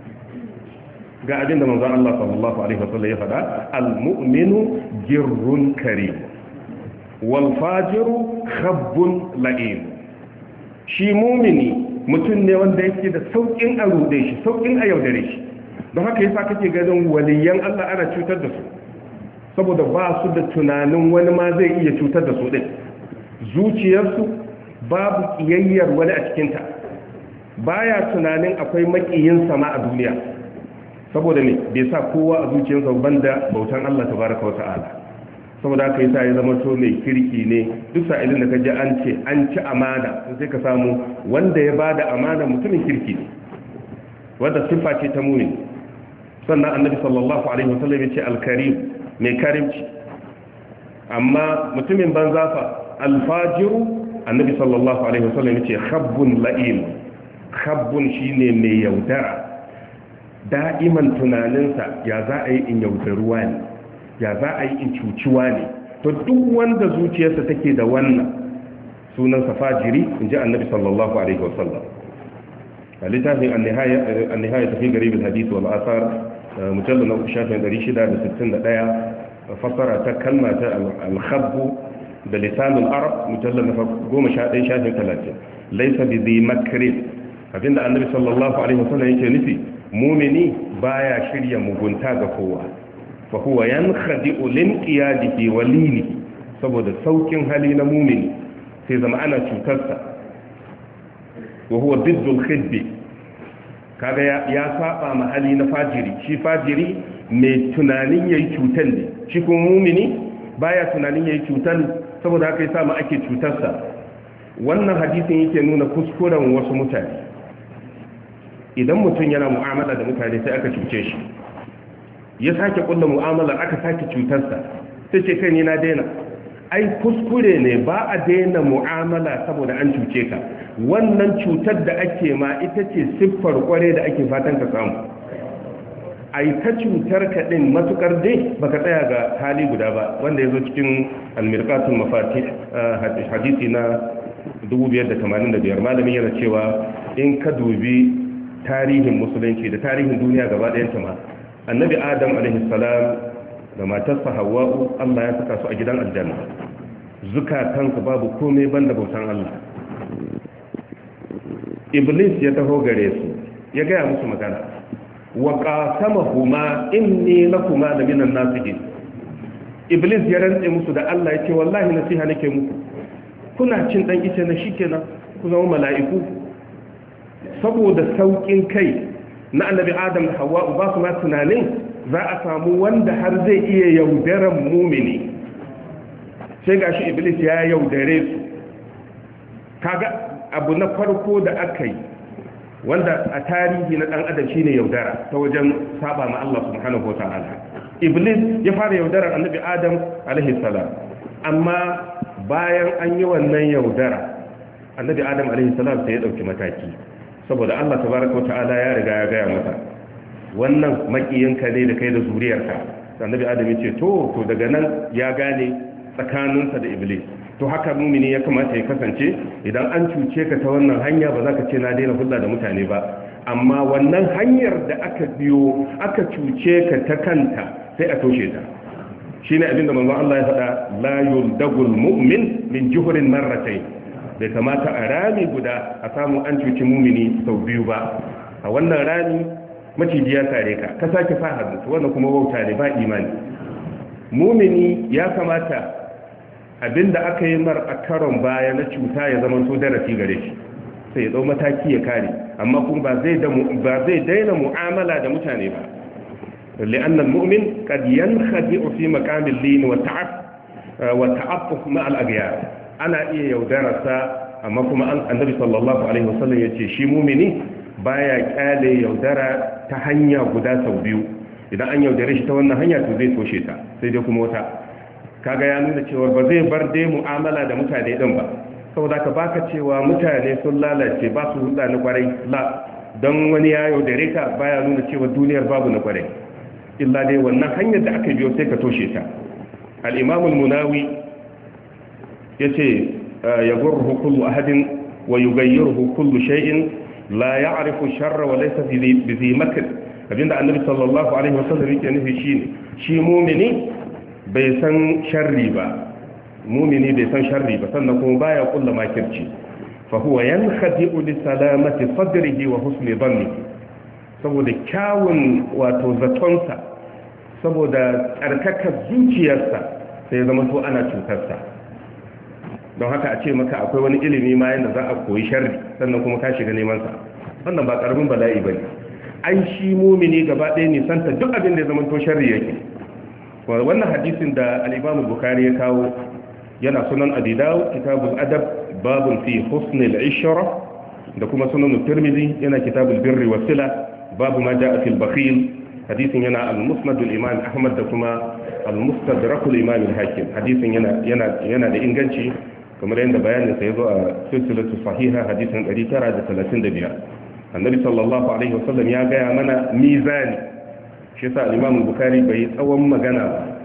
ga abinda manzon Allah sallallahu alaihi wasallam ya faɗa al-mu'minu jirrun karim wal fajiru khabbun la'im shi mu'mini mutum ne wanda yake da saukin a rude shi saukin a yaudare shi don haka yasa kake ganin waliyan Allah ana cutar da su saboda ba su da tunanin wani ma zai iya cutar da su din zuciyarsu babu kiyayyar wani a cikinta baya tunanin akwai makiyin sama a duniya saboda ne bai sa kowa a zuciyarsa banda bautan Allah tabaraka wa ta'ala saboda haka yasa ya zama to mai kirki ne duk sa'ilin da ka ji an ce an ci amana sai ka samu wanda ya bada amana mutumin kirki ne wanda sifa ce ta mu'min sannan annabi sallallahu alaihi wasallam ya ce al-karim mai karimci amma mutumin banza fa alfajiru annabi sallallahu alaihi wasallam yace khabbun la'im khabbun shine mai yaudara da'iman tunaninsa ya za a yi in yaudaruwa ne ya za a yi in cuciwa ne to duk wanda zuciyarsa take da wannan sunansa fajiri inji annabi sallallahu alaihi wasallam a littafin an-nihaya fi garib al-hadith wal athar mujallad na shafin ɗari shida da sittin da ɗaya fasara ta kalma ta al-khabb da lisanul arab mujallad na goma sha ɗaya shafin talatin laysa bi dhi makrin abinda annabi sallallahu alaihi wasallam yake nufi mumini baya shirya mugunta ga kowa fa huwa yankhadi'u lin qiyadihi wa linihi saboda saukin hali na mumini sai zama ana cutarsa wa huwa biddul khidbi kaga ya, ya saba ma hali na fajiri shi fajiri mai tunanin yayi cutan ne shi kuma mumini baya tunanin yayi cutan saboda haka yasa ma ake cutarsa wannan hadisin yake nuna kuskuren wasu mutane idan mutum yana mu'amala da mutane sai aka cuce shi ya sake kulla mu'amala aka sake cutarsa sai ce kai ni na daina ai kuskure ne ba a daina mu'amala saboda an cuce ka wannan cutar da ake ma ita ce siffar kware da ake fatan ka samu ai ta cutar ka din matukar dai baka tsaya ga hali guda ba wanda yazo cikin al-mirqatul mafatih hadisi na dubu biyar da tamanin da biyar malamin yana cewa in ka dubi tarihin musulunci da tarihin duniya gaba ɗayan ta ma annabi adam alaihi salam da matarsa hawwa'u Allah ya saka su a gidan aljanna zukatansu babu komai banda bautan Allah iblis ya taho gare su ya gaya musu magana wa qasamahuma inni lakuma la minan nasihin iblis ya rantse musu da Allah ya ce wallahi nasiha nake muku kuna cin dan ice na shikenan ku zama mala'iku saboda saukin kai na annabi adam da hawwa'u ba su ma tunanin za a samu wanda har zai iya yaudaran mumini sai gashi iblis ya yaudare su kaga abu na farko da aka yi wanda a tarihi na dan adam shine yaudara ta wajen saba ma Allah subhanahu wataala iblis ya fara yaudarar annabi adam alaihi salam amma bayan an yi wannan yaudara annabi adam alaihi salam sai ya dauki mataki saboda Allah tabaraka wataala ya riga ya gaya masa wannan makiyinka ne da kai da zuriyarka annabi adam ya ce to to daga nan ya gane tsakaninsa da iblis to haka mumini ya kamata ya kasance idan an cuce ka ta wannan hanya ba za ka ce na daina hulɗa da mutane ba amma wannan hanyar da aka biyo aka cuce ka ta kanta sai a toshe ta shine abinda manzon Allah ya faɗa la yuldagul mu'min min juhrin marratayn bai kamata a rami guda a samu an cuci mumini sau biyu ba a wannan rami maciji ya tare ka ka sake sa hannu wannan kuma wauta ne ba imani mumini ya kamata abinda aka yi mar a karon baya na cuta ya zama to darasi gare shi sai ya dau mataki ya kare amma kuma ba zai da ba zai daina mu'amala da mutane ba li'anna al-mu'min qad yankhadi'u fi maqam al-lin wa ta'aff wa ta'affuf ma al-aghyar ana iya yaudararsa amma kuma annabi sallallahu alaihi wasallam yace shi mumini baya kyale yaudara ta hanya guda sau biyu idan an yaudare shi ta wannan hanya to zai toshe ta sai dai kuma wata kaga ya nuna cewa ba zai bar dai mu'amala da mutane din ba saboda ka baka cewa mutane sun lalace ba su hulɗa na kwarai la don wani ya yaudare ka baya nuna cewa duniyar babu na kwarai illa dai wannan hanyar da aka biyo sai ka toshe ta al-imam al-munawi yace yagurruhu kullu ahadin wa yughayyiruhu kullu shay'in la ya'rifu sharra wa laysa bi dhi makr abinda annabi sallallahu alaihi wasallam yake nufi shine shi mu'mini bai san sharri ba mu'mini bai san sharri ba sannan kuma baya kulla makirci fa huwa yankhadi'u li salamati sadrihi wa husni dhannihi saboda kyawun wato zatonsa saboda tsarkakar zuciyarsa sai zama to ana cutarsa don haka a ce maka akwai wani ilimi ma yadda za a koyi sharri sannan kuma ka shiga neman sa wannan ba karamin bala'i bane ai shi mumini gaba ɗaya ne santa duk abin da ya zama to sharri yake wannan hadisin da al-Imam al-Bukhari ya kawo yana sunan Abi Dawud kitabul adab babun fi husn al-ishra da kuma sunan Tirmidhi yana kitabul birri was sila babu ma jaa fil bakhil hadisin yana al-Musnad al-Imam Ahmad da kuma al-Mustadrak al-Imam al-Hakim hadisin yana yana yana da inganci kamar yadda bayanin sa yazo a silsilatu sahiha hadisin ɗari tara da talatin da biyar annabi sallallahu alaihi wasallam ya gaya mana mizani shi yasa al-Imam Bukhari bai tsawon magana ba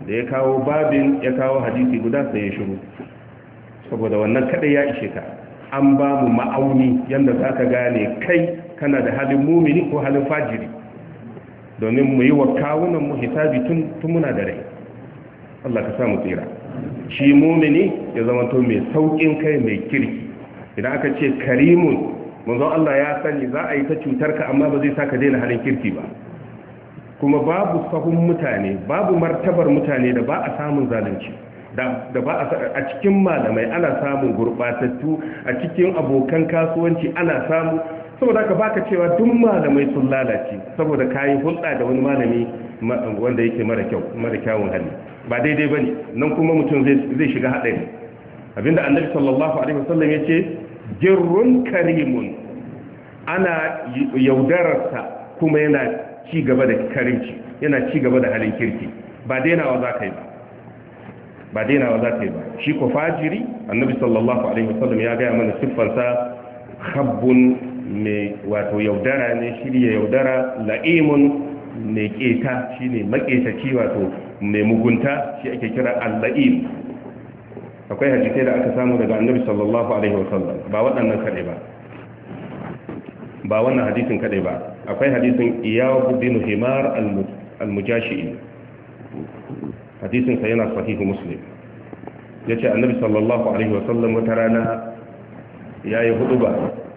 da ya kawo babin ya kawo hadisi guda sai ya shiru saboda wannan kadai ya ishe ka an ba mu ma'auni yanda za ka gane kai kana da halin mumini ko halin fajiri domin mu yi wa kawunan mu hisabi tun muna da rai Allah ka samu tsira shi mumini ya zama to mai saukin kai mai kirki idan aka ce karimun manzon Allah ya sani za a yi ta cutar ka amma ba zai saka daina halin kirki ba kuma babu sahun mutane babu martabar mutane da ba a samun zalunci da ba a cikin malamai ana samun gurbatattu a cikin abokan kasuwanci ana samu saboda ka baka cewa duk malamai sun lalace saboda kayi hulɗa da wani malami wanda yake mara kyau mara kyawun hali ba daidai bane nan kuma mutum zai zai shiga hadari abinda annabi sallallahu alaihi wasallam yace jirrun karimun ana yaudararsa kuma yana ci gaba da karimci yana ci gaba da halin kirki ba dainawa za ka yi ba ba dainawa za ka yi ba shi ko fajiri annabi sallallahu alaihi wasallam ya gaya mana siffarsa khabbun mai wato yaudara ne shirya yaudara la'imun mai keta shine maketaci wato mai mugunta shi ake kira al-la'im akwai hadisi da aka samu daga annabi sallallahu alaihi wasallam ba waɗannan kadai ba ba wannan hadisin kadai ba akwai hadisin iyawu bin himar al-mujashi hadisin sa yana sahihu muslim yace annabi sallallahu alaihi wasallam wata rana yayi huduba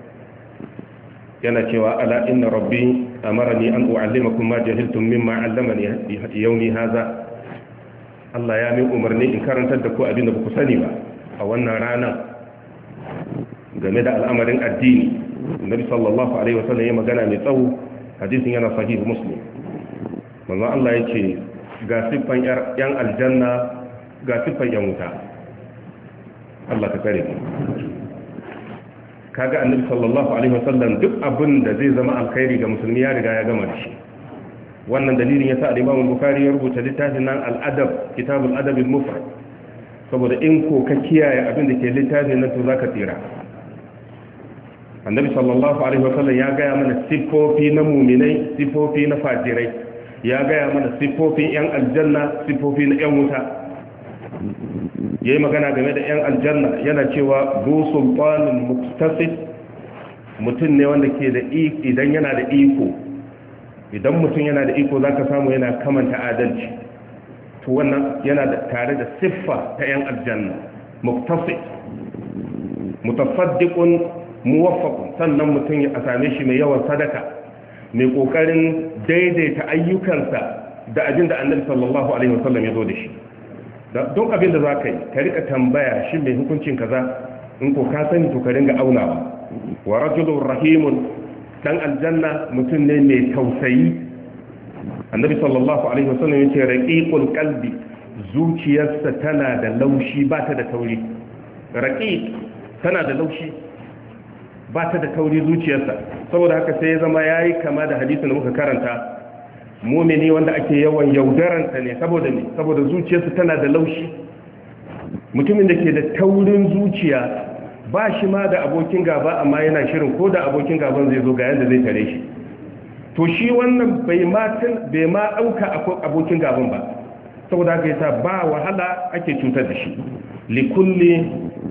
yana cewa ala inna rabbi amarani an u'allimakum ma jahiltum mimma 'allamani yawmi hadha Allah ya min umarni in karantar da ku abin da ku sani ba a wannan rana game da al'amarin addini Nabi sallallahu alaihi wasallam ya magana mai tsawo hadisin yana sahihu muslim manzo Allah yace ga siffan yan aljanna ga siffan yan wuta Allah ka kare mu kaga annabi sallallahu alaihi wasallam duk abin da zai zama alkhairi ga musulmi ya riga ya gama da shi wannan dalilin yasa al-Imam Bukhari ya rubuta littafin nan al-Adab Kitabul Adab al-Mufrad saboda in ko ka kiyaye abin da ke littafin nan to zaka tsira annabi sallallahu alaihi wasallam ya gaya mana sifofi na muminai sifofi na fajirai ya gaya mana sifofin yan aljanna sifofi na yan wuta yayi magana game da yan aljanna yana cewa du sultanin muktasib mutum ne wanda ke da idan yana da iko idan mutum yana da iko zaka samu yana kamanta adalci to wannan yana da tare da siffa ta yan aljanna muktasib mutasaddiqun muwaffaqun sannan mutum ya same shi mai yawan sadaka mai kokarin daidaita ayyukansa da abin da annabi sallallahu alaihi wasallam ya zo da shi don abin da za ka yi ka rika tambaya shi mai hukuncin kaza in ko ka sani to ka ringa aunawa wa rajulun rahimun dan aljanna mutum ne mai tausayi annabi sallallahu alaihi wasallam ya ce raqiqul qalbi zuciyarsa tana da laushi ba ta da tauri raqiq tana da laushi ba ta da tauri zuciyarsa saboda haka sai ya zama ya yi kama da hadisin da muka karanta mumini wanda ake yawan yaudaranta ne saboda ne saboda zuciyarsa tana da laushi mutumin da ke da taurin zuciya ba shi ma da abokin gaba amma yana shirin ko da abokin gaban zai zo ga yadda zai tare shi to shi wannan bai ma bai ma dauka abokin gaban ba saboda haka yasa ba wahala ake cutar da shi likulli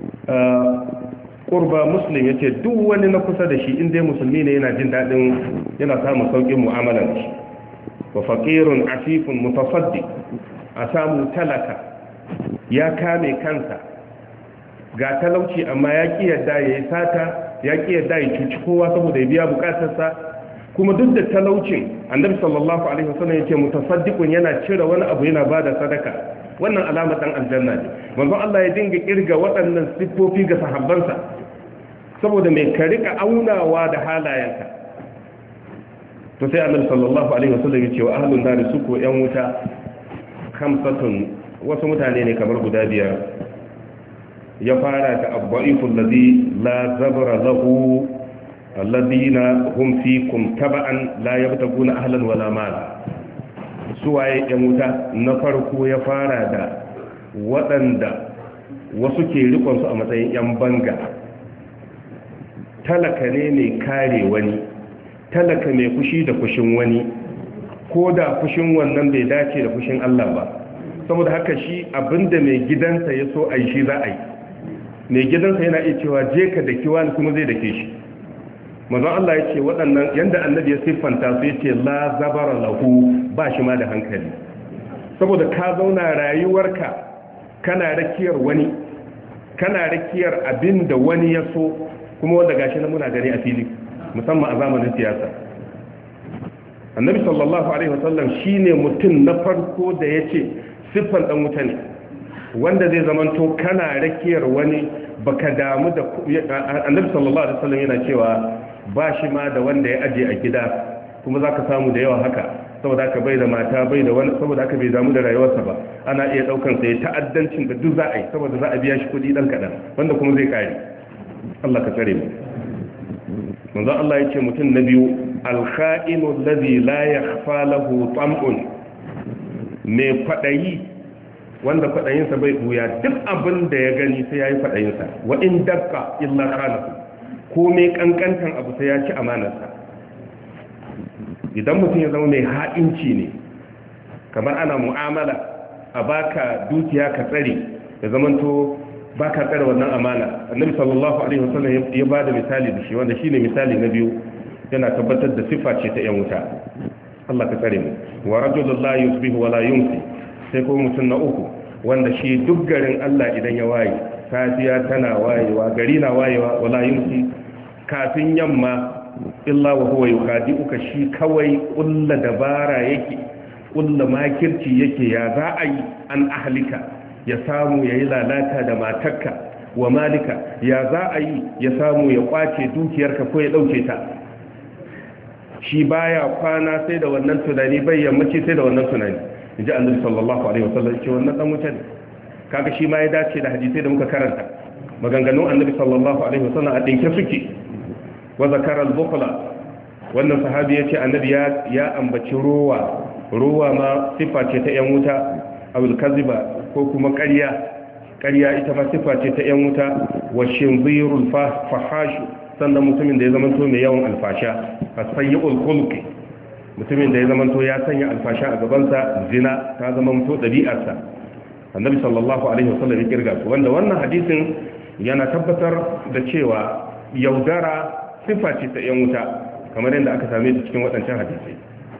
qurba muslim yace duk wani na kusa da shi inda musulmi ne yana jin dadin yana samun saukin mu'amala da shi wa faqirun afifun mutasaddiq a samu talaka ya kame kansa ga talauci amma ya ki yadda yayi sata ya ki yadda ya cuci kowa saboda ya biya bukatarsa kuma duk da talaucin annabi sallallahu alaihi wasallam yace mutasaddiqun yana cire wani abu yana bada sadaka wannan alama dan aljanna ne manzon Allah ya dinga kirga waɗannan siffofi ga sahabbansa saboda mai ka rika aunawa da halayenka to sai annabi sallallahu alaihi wasallam ya ce wa ahlun nar su ko yan wuta khamsatun wasu mutane ne kamar guda biyar ya fara da abbaiful ladhi la zabra lahu alladhina hum fikum taba'an la yabtaguna ahlan wala mala suwaye yan wuta na farko ya fara da waɗanda wasu ke rikon su a matsayin yan banga talaka ne mai kare wani talaka mai fushi da fushin wani ko da fushin wannan bai dace da fushin Allah ba saboda haka shi abinda mai gidansa ya so a yi shi za a yi. mai gidansa yana iya cewa je ka daki wani kuma zai dake shi. manzon Allah ya ce waɗannan yanda annabi ya siffanta su ya ce la zabara lahu, ba shi ma da hankali, saboda ka zauna rayuwarka kana rakiyar wani, kana rakiyar abin da wani ya so, kuma wanda gashi na muna gani a fili musamman a zamanin siyasa. annabi sallallahu alaihi wasallam shine mutum na farko da yace siffan dan wuta ne wanda zai zamanto kana rakiyar wani baka damu da annabi sallallahu alaihi wasallam yana cewa ba shi ma da wanda ya aje a gida, kuma zaka samu da yawa haka, saboda haka bai da mata bai da wani, saboda haka bai damu da rayuwarsa ba, ana iya daukan sa ya ta'addancin da duk za a yi saboda za a biya shi kudi dan kadan wanda kuma zai kare. Allah ka tsare mu. manzo Allah yace mutum na biyu al-kha'inu alladhi la yakhfa lahu tam'un, me fadayi wanda fadayinsa bai buya, duk abin da ya gani sai yayi fadayinsa, wa in dakka illa khalafu, ko me kankantan abu sai ya ci amanarsa. idan mutum ya zama mai ha'inci ne, kamar ana mu'amala a baka dukiya ka tsare, ya zamanto baka tsare wannan amana. annabi sallallahu alaihi wasallam ya bada misali da shi, wanda shine misali na biyu, yana tabbatar da sifa ce ta yan wuta. Allah ka tsare mu. wa rajulun la yusbihu wa la yumsi, sai ko mutum na uku wanda shi duk garin Allah idan ya waye, safiya tana wayewa, gari na wayewa, wala yumsi, kafin yamma illa wa huwa yuqadiuka, shi kawai kulla dabara yake, kulla makirci yake, ya za a yi an ahlika, ya samu yayi lalata da matarka, wa malika, ya za a yi ya samu ya kwace dukiyarka ko ya dauke ta. shi baya kwana sai da wannan tunani, bai yammaci sai da wannan tunani, inji annabi sallallahu alaihi wasallam, ce wannan dan wuta ne. kaga shi ma ya dace da hadisi da muka karanta, maganganun annabi sallallahu alaihi wasallam a dinke suke. wa zakara al-bukhla, wannan sahabi yace annabi ya ya ambaci ruwa, ruwa ma sifa ce ta yan wuta, abul kaziba ko kuma ƙarya, ƙarya ita ma sifa ce ta yan wuta. wa shinzirul fahash, sannan mutumin da ya zama to mai yawan alfasha, as-sayyi'ul khuluq, mutumin da ya zama to ya sanya alfasha a gabansa, zina ta zama to dabi'arsa. annabi sallallahu alaihi wasallam ya kirga su, wanda wannan hadisin yana tabbatar da cewa yaudara sifa ce ta yan wuta, kamar yadda aka same ta cikin waɗancan hadisai.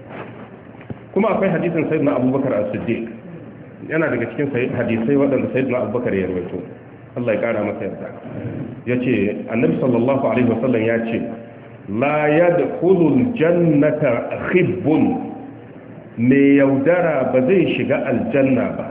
kuma akwai hadisin sayyidina abubakar as-siddiq, yana daga cikin hadisai waɗanda sayyidina abubakar ya rawaito, Allah ya kara masa yarda, yace annabi sallallahu alaihi wasallam ya ce la yadkhulul jannata khibbun, me yaudara ba zai shiga aljanna ba.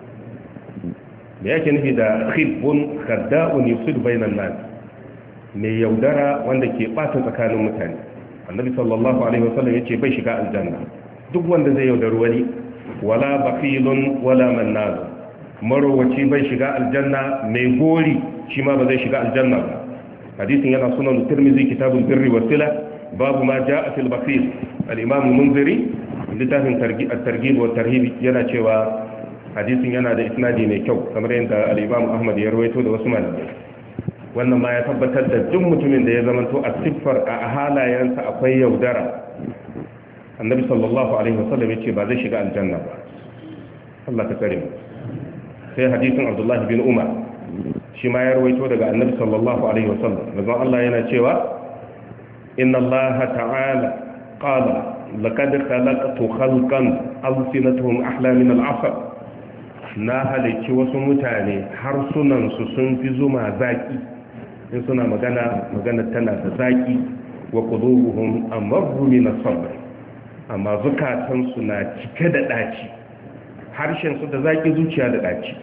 me yake nufi da khibbun? khadda'un yusid bainan nas, me yaudara wanda ke bata tsakanin mutane. annabi sallallahu alaihi wasallam yace bai shiga aljanna duk wanda zai yaudari wani, wala bakhilun wala mannan, marowaci bai shiga aljanna, mai gori shi ma ba zai shiga aljanna ba. hadisin yana sunan tirmidhi kitabul birri wasila, babu ma jaa fil bakhil. al-imam munziri littafin at-targhib wa tarhib yana cewa hadisin yana da isnadi mai kyau, kamar yadda al-imam ahmad ya rawaito da wasu malamai. wannan ma ya tabbatar da duk mutumin da ya zamanto a siffar a halayensa akwai yaudara, annabi sallallahu alaihi wasallam ya ce ba zai shiga aljanna ba. Allah ka tsare mu. sai hadisin abdullahi bin umar, shi ma ya rawaito daga annabi sallallahu alaihi wasallam, manzon Allah yana cewa inna Allah ta'ala qala laqad khalaqtu khalqan alsinatuhum ahla min al-'asr, na halicci wasu mutane harsunan su sun fi zuma zaki, in suna magana magana tana da zaki, wa qulubuhum amarru min as-sabr, amma zukatansu na cike da ɗaci, harshensu da zaƙi, zuciya da ɗaci.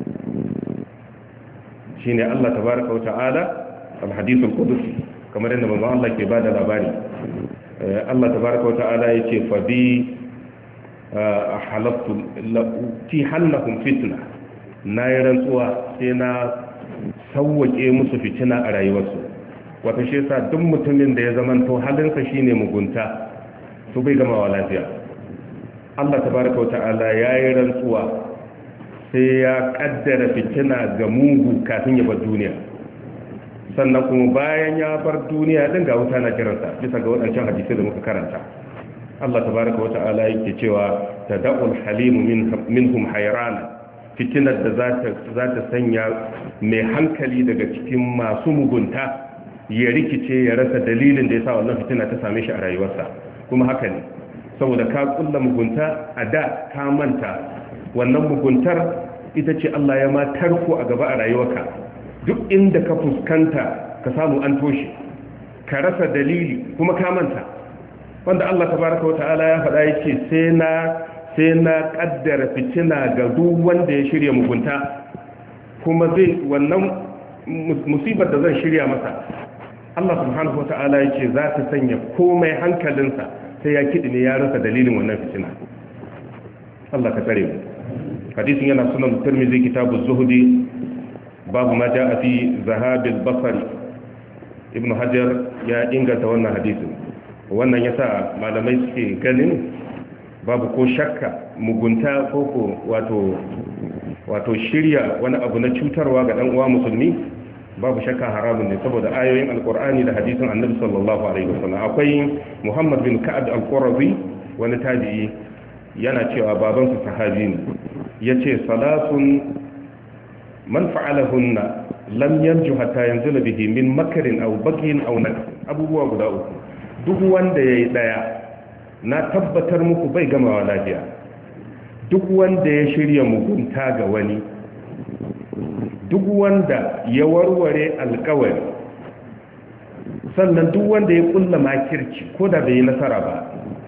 shi ne Allah tabaraka wa ta'ala al-hadithul qudusi, kamar yadda manzon Allah ke bada labari. Allah tabaraka wa ta'ala yace fa bi halaftu ti hannahum fitna, na yi rantsuwa sai na sauwake musu fitina a rayuwarsu. wata shi yasa duk mutumin da ya zamanto halinsa shine mugunta, to bai gamawa lafiya. Allah tabaraka wata'ala ya yi rantsuwa sai ya kaddara fitina ga mugu kafin ya bar duniya, sannan kuma bayan ya bar duniya din ga wuta na kiransa, bisa ga waɗancan hadisai da muka karanta. Allah tabaraka wa ta'ala yake cewa tad'ul halimu minhum hayrana, fitinar da za ta sanya mai hankali daga cikin masu mugunta ya rikice ya rasa dalilin da ya sa wannan fitina ta same shi a rayuwarsa. Kuma haka ne, saboda ka kulla mugunta a da ka manta wannan muguntar ita ce Allah ya ma tarko a gaba a rayuwarka. Duk inda ka fuskanta ka samu an toshe, ka rasa dalili kuma ka manta, wanda Allah tabaraka wa ta'ala ya faɗa yake sai na sai na kaddara fitina ga duk wanda ya shirya mugunta, kuma zai wannan musibar da zan shirya masa Allah subhanahu wata'ala yake za ta sanya komai hankalinsa sai ya kidi ne ya rasa dalilin wannan fitina. Allah ka tsare mu. Hadisin yana sunan Tirmidhi kitabuz zuhdi babu ma jaa fi zahabil basari. Ibn Hajar ya inganta wannan hadisin. Wannan yasa malamai suke ganin babu ko shakka mugunta ko ko wato wato shirya wani abu na cutarwa ga dan uwa musulmi, babu shakka haramun ne saboda ayoyin alqur'ani da hadisin annabi sallallahu alaihi wasallam. Akwai Muhammad bin Ka'ab al-Qurazi, wani tabi'i, yana cewa baban su sahabi ne, yace salatun man fa'alahunna lam yanju hatta yanzula bihi min makrin aw baghin aw nak. Abubuwa guda uku duk wanda yayi daya na tabbatar muku bai gamawa lafiya. Duk wanda ya shirya mugunta ga wani, duk wanda ya warware alkawari, sannan duk wanda ya kulla makirci ko da bai yi nasara ba.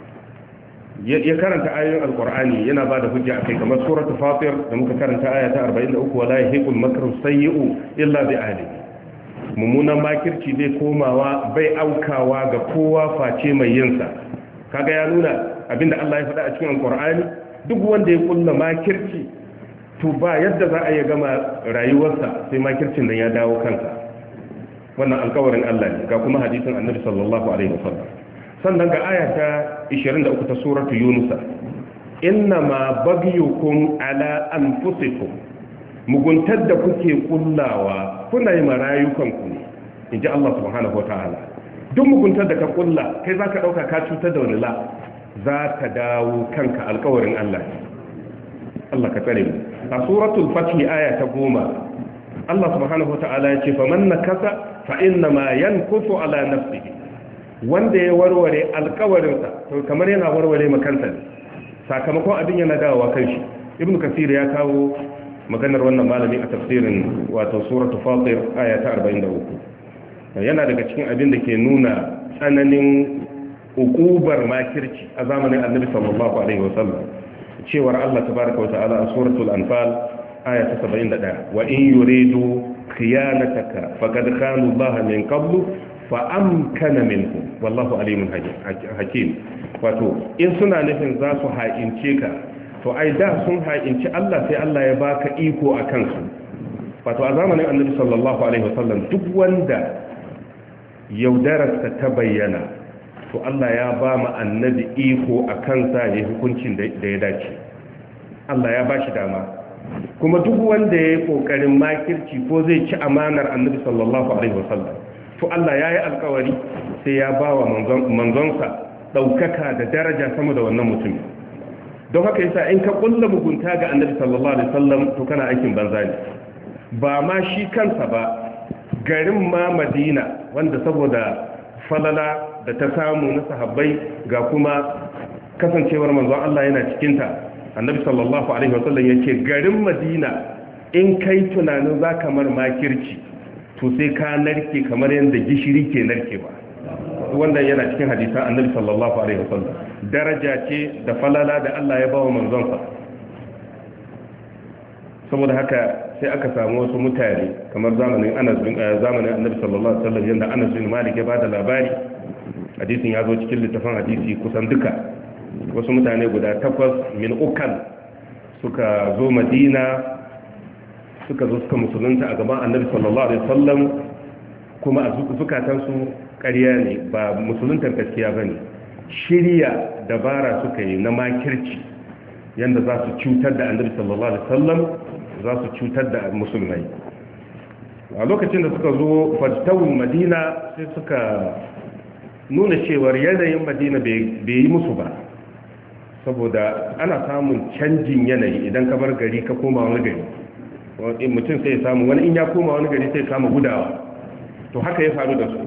Ya karanta ayoyin alkur'ani yana ba da hujja akai, kamar suratul fatir da muka karanta aya ta arba'in da uku, wala yahiqul makru sayyi'u illa bi ahlihi. Mummunan makirci bai komawa bai aukawa ga kowa face mai yinsa. Kaga ya nuna abinda Allah ya faɗa a cikin alkur'ani, duk wanda ya kulla makirci to ba yadda za a yi gama rayuwarsa sai makircin nan ya dawo kansa. Wannan alkawarin Allah ne, ga kuma hadisin annabi sallallahu alaihi wasallam. Sannan ga aya ta ishirin da uku ta suratu yunus, innama bagyukum ala anfusikum, muguntar da kuke kullawa kuna yi marayukanku ne, inji Allah subhanahu wataala. Duk muguntar da ka kulla kai zaka dauka ka cutar da wani, la za ka dawo kanka, alkawarin Allah. Allah ka tsare mu. A suratul fath aya ta goma, Allah subhanahu wataala ya ce faman nakasa fa inna ma yankusu ala nafsihi, wanda ya warware alkawarinsa to kamar yana warware makansa ne, sakamakon abin yana dawowa kan shi. Ibn Kathir ya kawo maganar wannan malami a tafsirin wato suratul fatir aya ta arba'in da uku. Yana daga cikin abin da ke nuna tsananin ukubar makirci a zamanin annabi sallallahu alaihi wasallam, cewar Allah tabaraka wata'ala a suratul anfal aya ta saba'in da ɗaya, wa in yuridu khiyanataka faqad khanu Allah min qablu fa amkana minhum wallahu alimun hakim. Wato in suna nufin za su ha'ince ka, to ai da sun ha'inci Allah sai Allah ya baka iko a kansu. Wato a zamanin annabi sallallahu alaihi wasallam duk wanda yaudararsa ta bayyana to Allah ya ba mu annabi iko a kansa ya hukuncin da ya dace. Allah ya ba shi dama. Kuma duk wanda ya yi kokarin makirci ko zai ci amanar annabi sallallahu alaihi wasallam, to Allah ya yi alkawari sai ya ba wa manzonsa ɗaukaka da daraja sama da wannan mutum. Don haka yasa in ka kulla mugunta ga annabi sallallahu alaihi wasallam to kana aikin banza ne. Ba ma shi kansa ba, garin ma Madina, wanda saboda falala da ta samu na sahabbai ga kuma kasancewar manzon Allah yana cikinta, annabi sallallahu alaihi wasallam yake garin Madina in kai tunanin za kamar makirci to sai ka narke kamar yadda gishiri ke narkewa. Wannan yana cikin hadisan annabi sallallahu alaihi wasallam. Daraja ce da falala da Allah ya bawa manzonsa. Saboda haka sai aka samu wasu mutane kamar zamanin Anas bin zamanin annabi sallallahu alaihi wasallam, yanda Anas bin Malik ya bada labari, hadisin ya zo cikin littafin hadisi kusan duka. Wasu mutane guda takwas min ukan suka zo Madina, suka zo suka musulunta a gaban annabi sallallahu alaihi wasallam, kuma a zukatansu ƙarya ne, ba musuluntar gaskiya bane. Shirya dabara suka yi na makirci yanda za su cutar da annabi sallallahu alaihi wasallam, za su cutar da musulmai. A lokacin da suka zo fajtawul Madina sai suka nuna cewar yanayin madina bai yi musu ba, saboda ana samun canjin yanayi idan ka bar gari ka koma wani gari, mutum sai ya samu wani in ya koma wani gari sai kama gudawa. To haka ya faru da su,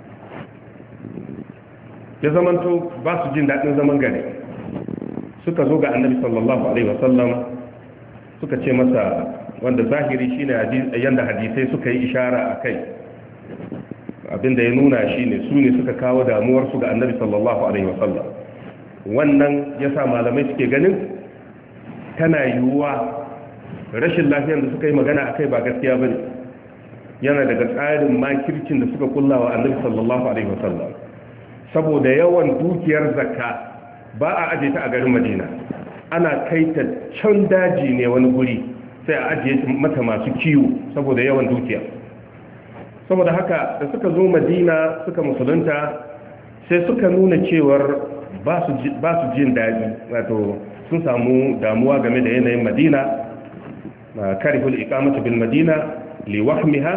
ya zamanto ba su jin daɗin zaman gari. Suka zo ga annabi sallallahu alaihi wasallam suka ce masa, wanda zahiri shine yanda hadisai suka yi ishara a kai, abinda ya nuna shine su ne suka kawo damuwarsu ga annabi sallallahu alaihi wasallam. Wannan ya sa malamai suke ganin tana yiwuwa rashin lafiyar da suka yi magana a kai ba gaskiya ba ne, yana daga tsarin makircin da suka kulla wa annabi sallallahu alaihi wasallam. Saboda yawan dukiyar zakka ba a aje ta a garin madina, ana kai ta can daji ne wani guri sai a ajiye mata masu kiwo saboda yawan dukiya. Saboda haka da suka zo madina suka musulunta sai suka nuna cewar ba su jin daɗi, wato sun samu damuwa game da yanayin madina, karihul iqamatu bil madina li wahmiha.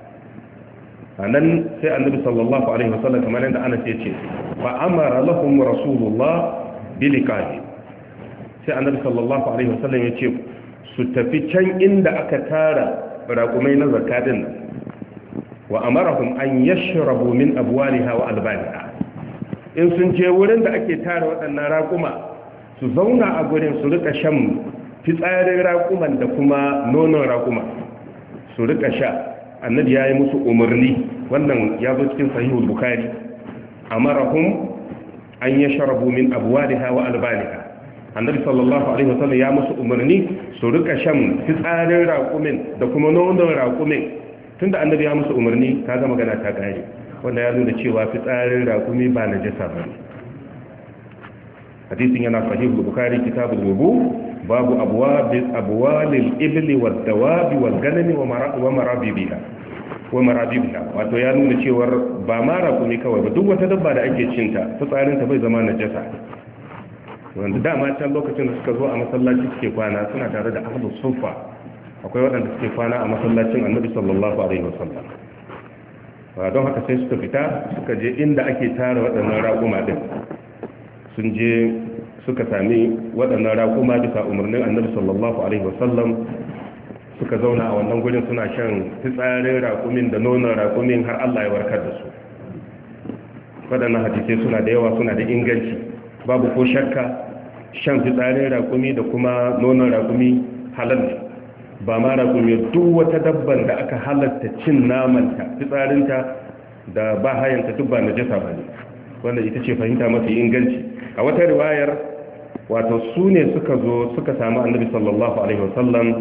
anan sai annabi sallallahu alaihi wasallam kamar yadda Anas ya ce, fa amara lahum rasulullah bil iqami, sai annabi sallallahu alaihi wasallam ya ce su tafi can inda aka tara raƙumai na zakatin, wa amarahum an yashrabu min abwaliha wa albaniha. In sun je wurin da ake tara waɗannan raƙuma su zauna a gurin su rika shan fitsarin raƙuman da kuma nonon raƙuma su rika sha. Annabi ya yi musu umarni, wannan ya zo cikin sahihul bukhari, amarahum an yashrabu min abwaliha wa albaniha. Annabi sallallahu alaihi wasallam ya musu umarni su rika shan fitsarin raƙumin da kuma nonon raƙumin. Tunda annabi ya musu umarni, kaga magana ta kare, wanda ya nuna cewa fitsarin raƙumi ba najasa bane. Hadisin yana sahihul bukhari kitabul wudu, babu abwabil abwalil ibli wad dawabi wal ganami wa marabibiha wa marabibiha. Wato ya nuna cewa ba ma raƙumi kawai ba, duk wata dabba da ake cinta fitsarin ta bai zama najasa. Wanda dama can lokacin da suka zo a masallaci suke kwana suna tare da ahlus sufa, akwai waɗanda suke kwana a masallacin annabi sallallahu alaihi wasallam. Don haka sai suka fita suka je inda ake tara waɗannan raƙuma din, sun je suka sami waɗannan raƙuma bisa umarnin annabi sallallahu alaihi wasallam, suka zauna a wannan gurin suna shan fitsarin raƙumin da nonon raƙumin har Allah ya warkar da su. Waɗannan hadisai suna da yawa, suna da inganci, babu ko shakka shan fitsarin raƙumi da kuma nonon raƙumi halal ne. Ba ma raƙumi, duk wata dabban da aka halatta cin namanta, fitsarinta da ba hayanta duk ba najasa ba ne, wanda ita ce fahimta mafi inganci. A wata riwayar, wato su ne suka zo suka samu annabi sallallahu alaihi wasallam,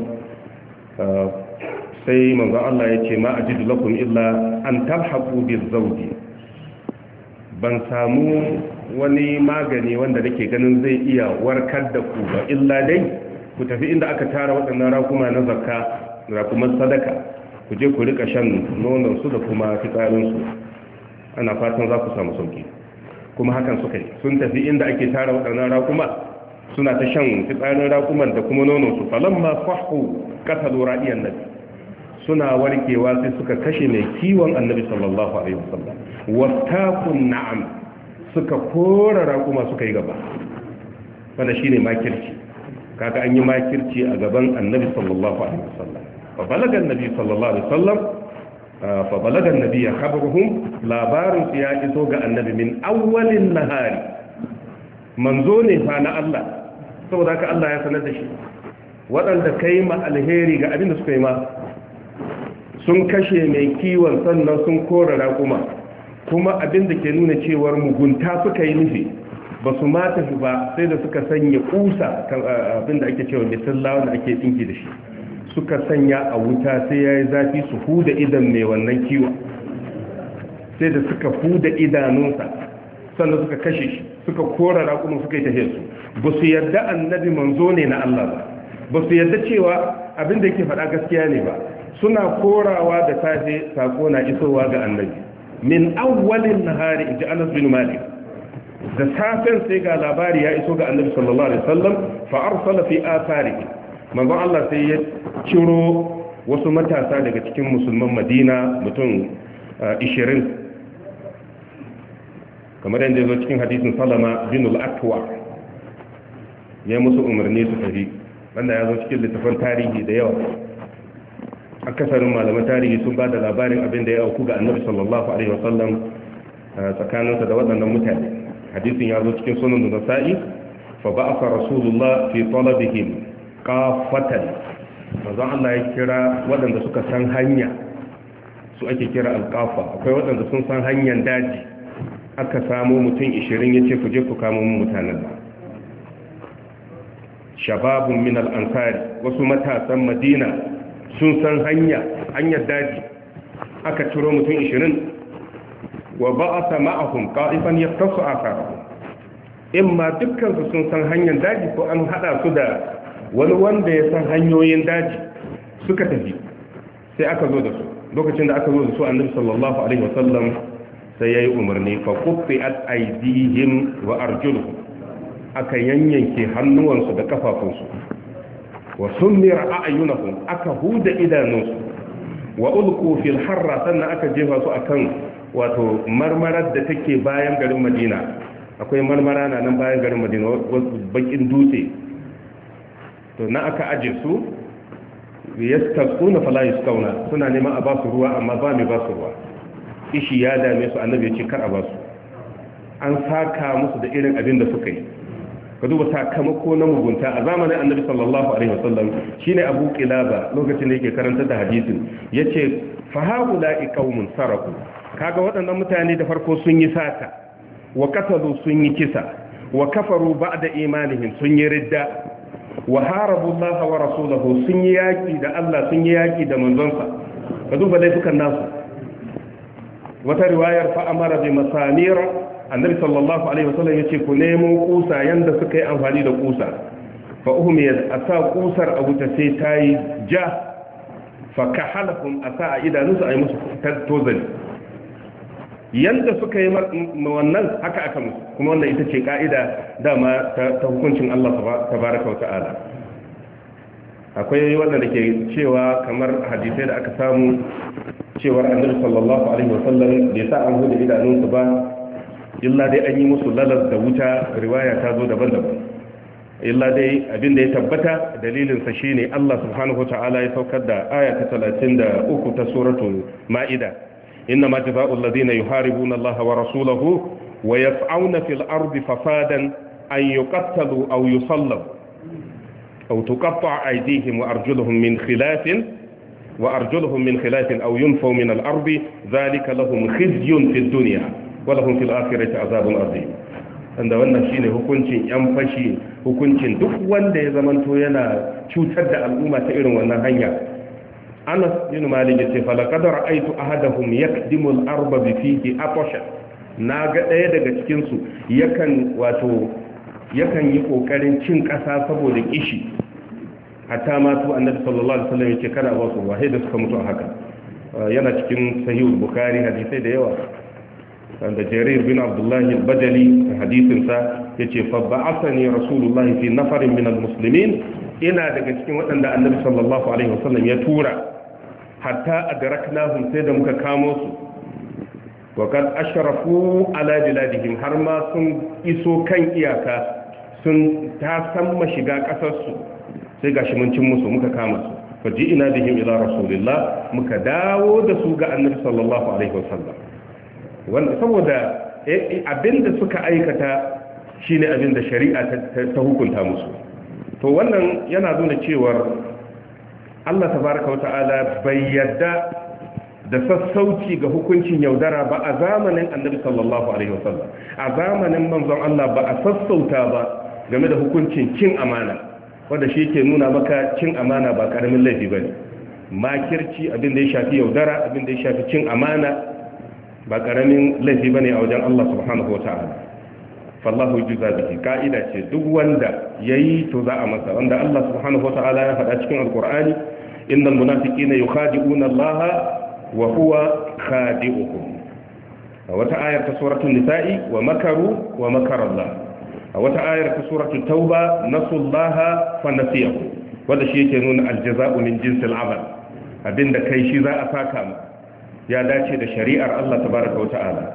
sai manzon Allah ya ce ma ajidu lakum illa an talhaqu bizawji, ban samu wani magani wanda nake ganin zai iya warkar da ku ba, illa dai ku tafi inda aka tara waɗannan rakuma na zakka, rakuman sadaka, ku je ku rika shan nonon su da kuma fitsarin su, ana fatan za ku samu sauki. Kuma hakan suka yi, sun tafi inda ake tara waɗannan rakuma suna ta shan fitsarin rakuman da kuma nonon su. Falamma fahu qatalu ra'iyan nabi, suna warkewa sai suka kashe mai kiwon annabi sallallahu alaihi wasallam. Wastaqun na'am, suka kora rakuma suka yi gaba. Wannan shine makirci, kaga an yi makirci a gaban annabi sallallahu alaihi wasallam. Fa balaga annabi sallallahu alaihi wasallam fa balaga annabi khabaruhum, labarin su ya iso ga annabi min awwalin nahari, manzo ne fa na Allah, saboda haka Allah ya sanar da shi. Waɗanda kai ma alheri ga abin da suka yi ma, sun kashe mai kiwon sannan sun kora raƙuma, kuma abin da ke nuna cewar mugunta suka yi nufi, ba su ma tafi ba sai da suka sanya kusa kan abin da ake cewa bisalla wanda ake tsinki da shi, suka sanya a wuta sai ya yi zafi su huda idan mai wannan kiwon, sai da suka huda idanunsa sannan suka kashe shi, suka kora raƙumin suka yi tafiye su. Ba su yarda annabi manzo ne na Allah ba, ba su yarda cewa abin da yake faɗa gaskiya ne ba. Suna korawa da safe, sako na isowa ga annabi min awwalin nahari, inji Anas bin Malik. Da safen sai ga labari ya iso ga annabi sallallahu alaihi wasallam, fa arsala fi atharihi, manzo Allah sai ya ciro wasu matasa daga cikin musulman Madina mutum ishirin, kamar yadda ya zo cikin hadisin Salama bin al-Aqwa ya musu umarni su tafi wanda ya zo cikin littafin tarihi da yawa. Akasarin malaman tarihi sun ba da labarin abin da ya auku ga annabi sallallahu alaihi wasallam tsakaninsa da waɗannan mutane. Hadisin ya zo cikin sunan Nasa'i fa ba'atha rasulullah fi talabihim qafatan. manzon Allah ya kira waɗanda suka san hanya, su ake kira alƙafa. Akwai waɗanda sun san hanyar daji, aka samu mutum ishirin ya ce ku je ku kamo mutanen ba. Shababun min al'ansari, wasu matasan Madina sun san hanya hanyar daji, aka ciro mutum ishirin wa ba'atha ma'ahum qa'ifan yaqtasu athara. Imma dukkan su sun san hanyar daji ko an hada su da wani wanda ya san hanyoyin daji suka tafi, sai aka zo da su. Lokacin da aka zo da su annabi sallallahu alaihi wasallam sai yayi umarni fa qutti'at aydihim wa arjuluhum, aka yanyanke hannuwansu da kafafunsu, wa summira a'yunahum, aka huda idanunsu, wa ulqu fil harra, sannan aka jefa su akan wato marmarar da take bayan garin Madina. Akwai marmara na nan bayan garin Madina, bakin dutse, to na aka aje su yastasquna fala yasquna, suna neman a ba su ruwa amma ba mai ba su ruwa. Ishi ya dame su, annabi ya ce kar a ba su. An saka musu da irin abin da suka yi. Ka duba sakamako na mugunta a zamanin annabi sallallahu alaihi wasallam. Shine Abu Qilaba lokacin da yake karanta da hadisin yace fa haula'i qaumun saraku, kaga waɗannan mutane da farko sun yi sata, wa qatalu sun yi kisa, wa kafaru ba'da imanihim sun yi ridda, wa harabu Allah wa rasulahu, sun yi yaki da Allah, sun yi yaki da manzonsa. Ka duba laifukan nasu. Wata riwayar fa amara bi masamira, annabi sallallahu alaihi wasallam yace ku nemo kusa yanda suka yi amfani da kusa, fa uhmiyat asa kusar abu ta sai tayi ja, fa kahalahum asa a idanunsu ayi musu tozali. Yanda suka yi wannan haka aka musu, kuma wannan ita ce ka'ida dama ta hukuncin Allah tabaraka wa ta'ala. Akwai wanda da ke cewa kamar hadisai da aka samu cewar annabi sallallahu alaihi wasallam bai sa an huda idanunsu ba, illa dai an yi musu lalas da wuta. Riwaya ta zo daban-daban, illa dai abin da ya tabbata dalilinsa shine Allah subhanahu wa ta'ala ya saukar da aya ta talatin da uku ta suratul ma'ida. إنما جزاء الذين يحاربون الله ورسوله ويسعون في الأرض فسادا أن يقتلوا أو يصلبوا أو تقطع أيديهم وأرجلهم من خلاف وأرجلهم من خلاف أو ينفوا من الأرض ذلك لهم خزي في الدنيا ولهم في الآخرة عذاب عظيم. wanda wannan shine hukuncin yan fashi, hukuncin duk wanda ya zamanto yana cutar da al'umma ta irin wannan hanya. Anas bin Malik yace fa laqad ra'aytu ahadahum yakdimu al-arba bi fihi atasha, naga daya daga cikin su yakan wato yakan yi kokarin cin kasa saboda kishi, hatta ma tu annabi sallallahu alaihi wasallam yace kana ba su wahida suka mutu haka. Yana cikin sahih al-Bukhari hadisi da yawa, wanda Jarir bin Abdullah al-Bajali hadisin sa yace fa ba'athani rasulullahi fi nafarin min al-muslimin, ina daga cikin waɗanda annabi sallallahu alaihi wasallam ya tura, hatta adraknahum, sai da muka kamo su, wa kad ashrafu ala biladihim, har ma sun iso kan iyaka, sun ta san mashiga kasar su, sai gashi mun cin musu muka kama su. fa ji ina bihim ila rasulillah, muka dawo da su ga annabi sallallahu alaihi wasallam. wanda saboda abinda suka aikata shine abinda shari'a ta hukunta musu. To wannan yana nuna cewar Allah tabaraka wa ta'ala bai yarda da sassauci ga hukuncin yaudara ba a zamanin annabi sallallahu alaihi wasallam. A zamanin manzon Allah ba a sassauta ba game da hukuncin cin amana, wanda shi ke nuna maka cin amana ba karamin laifi bane. Makirci, abin da ya shafi yaudara, abin da ya shafi cin amana ba karamin laifi bane a wajen Allah subhanahu wa ta'ala. fallahu yuza bihi, ka'ida ce duk wanda yayi to za a masa, wanda Allah subhanahu wataala ya faɗa cikin alqur'ani innal munafiqina yukhadi'una Allah wa huwa khadi'uhum. a wata ayar ta suratul nisa'i wa makaru wa makara Allah. a wata ayar ta suratul tauba nasullaha fa nasiyahu, wanda shi yake nuna aljaza'u min jinsil amal, abinda kai shi za a saka mu, ya dace da shari'ar Allah tabaraka wataala.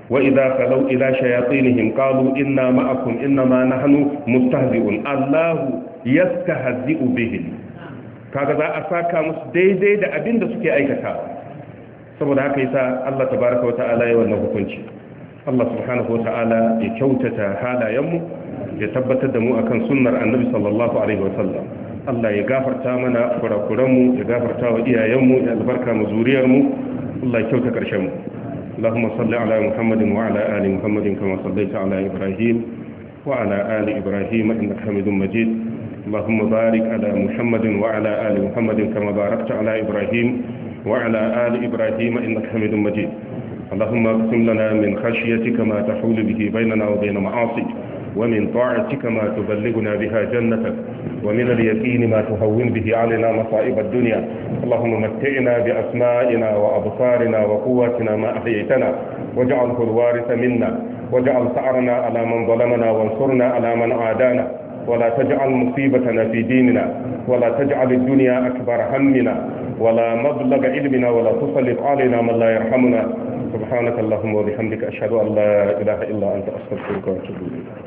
wa idza khalu ila shayatinihim qalu inna ma'akum innama nahnu mustahzi'un Allahu yastahzi'u bihim kaga za a saka musu daidai da abin da suke aikata saboda haka yasa Allah tabaaraka wa ta'ala ya wannan hukunci Allah subhanahu wa ta'ala ya kyautata halayenmu ya tabbatar da mu akan sunnar annabi sallallahu alaihi wa sallam Allah ya gafarta mana kurakuranmu ya gafarta wa iyayenmu ya albarka mu zuriyarmu Allah ya kyauta karshen mu Allahumma salli ala Muhammadin wa ala ali Muhammadin kama sallaita ala Ibrahim wa ala ali Ibrahim innaka Hamidum Majid Allahumma barik ala Muhammadin wa ala ali Muhammadin kama barakta ala Ibrahim wa ala ali Ibrahim innaka Hamidum Majid اللهم اقسم لنا من خشيتك ما تحول به بيننا وبين معاصيك ومن طاعتك ما تبلغنا بها جنتك ومن اليقين ما تهون به علينا مصائب الدنيا اللهم متعنا بأسمائنا وأبصارنا وقواتنا ما أحييتنا واجعله الوارث منا واجعل ثأرنا على من ظلمنا وانصرنا على من عادانا ولا تجعل مصيبتنا في ديننا ولا تجعل الدنيا أكبر همنا ولا مبلغ علمنا ولا تسلط علينا من لا يرحمنا سبحانك اللهم وبحمدك أشهد أن لا إله إلا أنت أستغفرك وأتوب إليك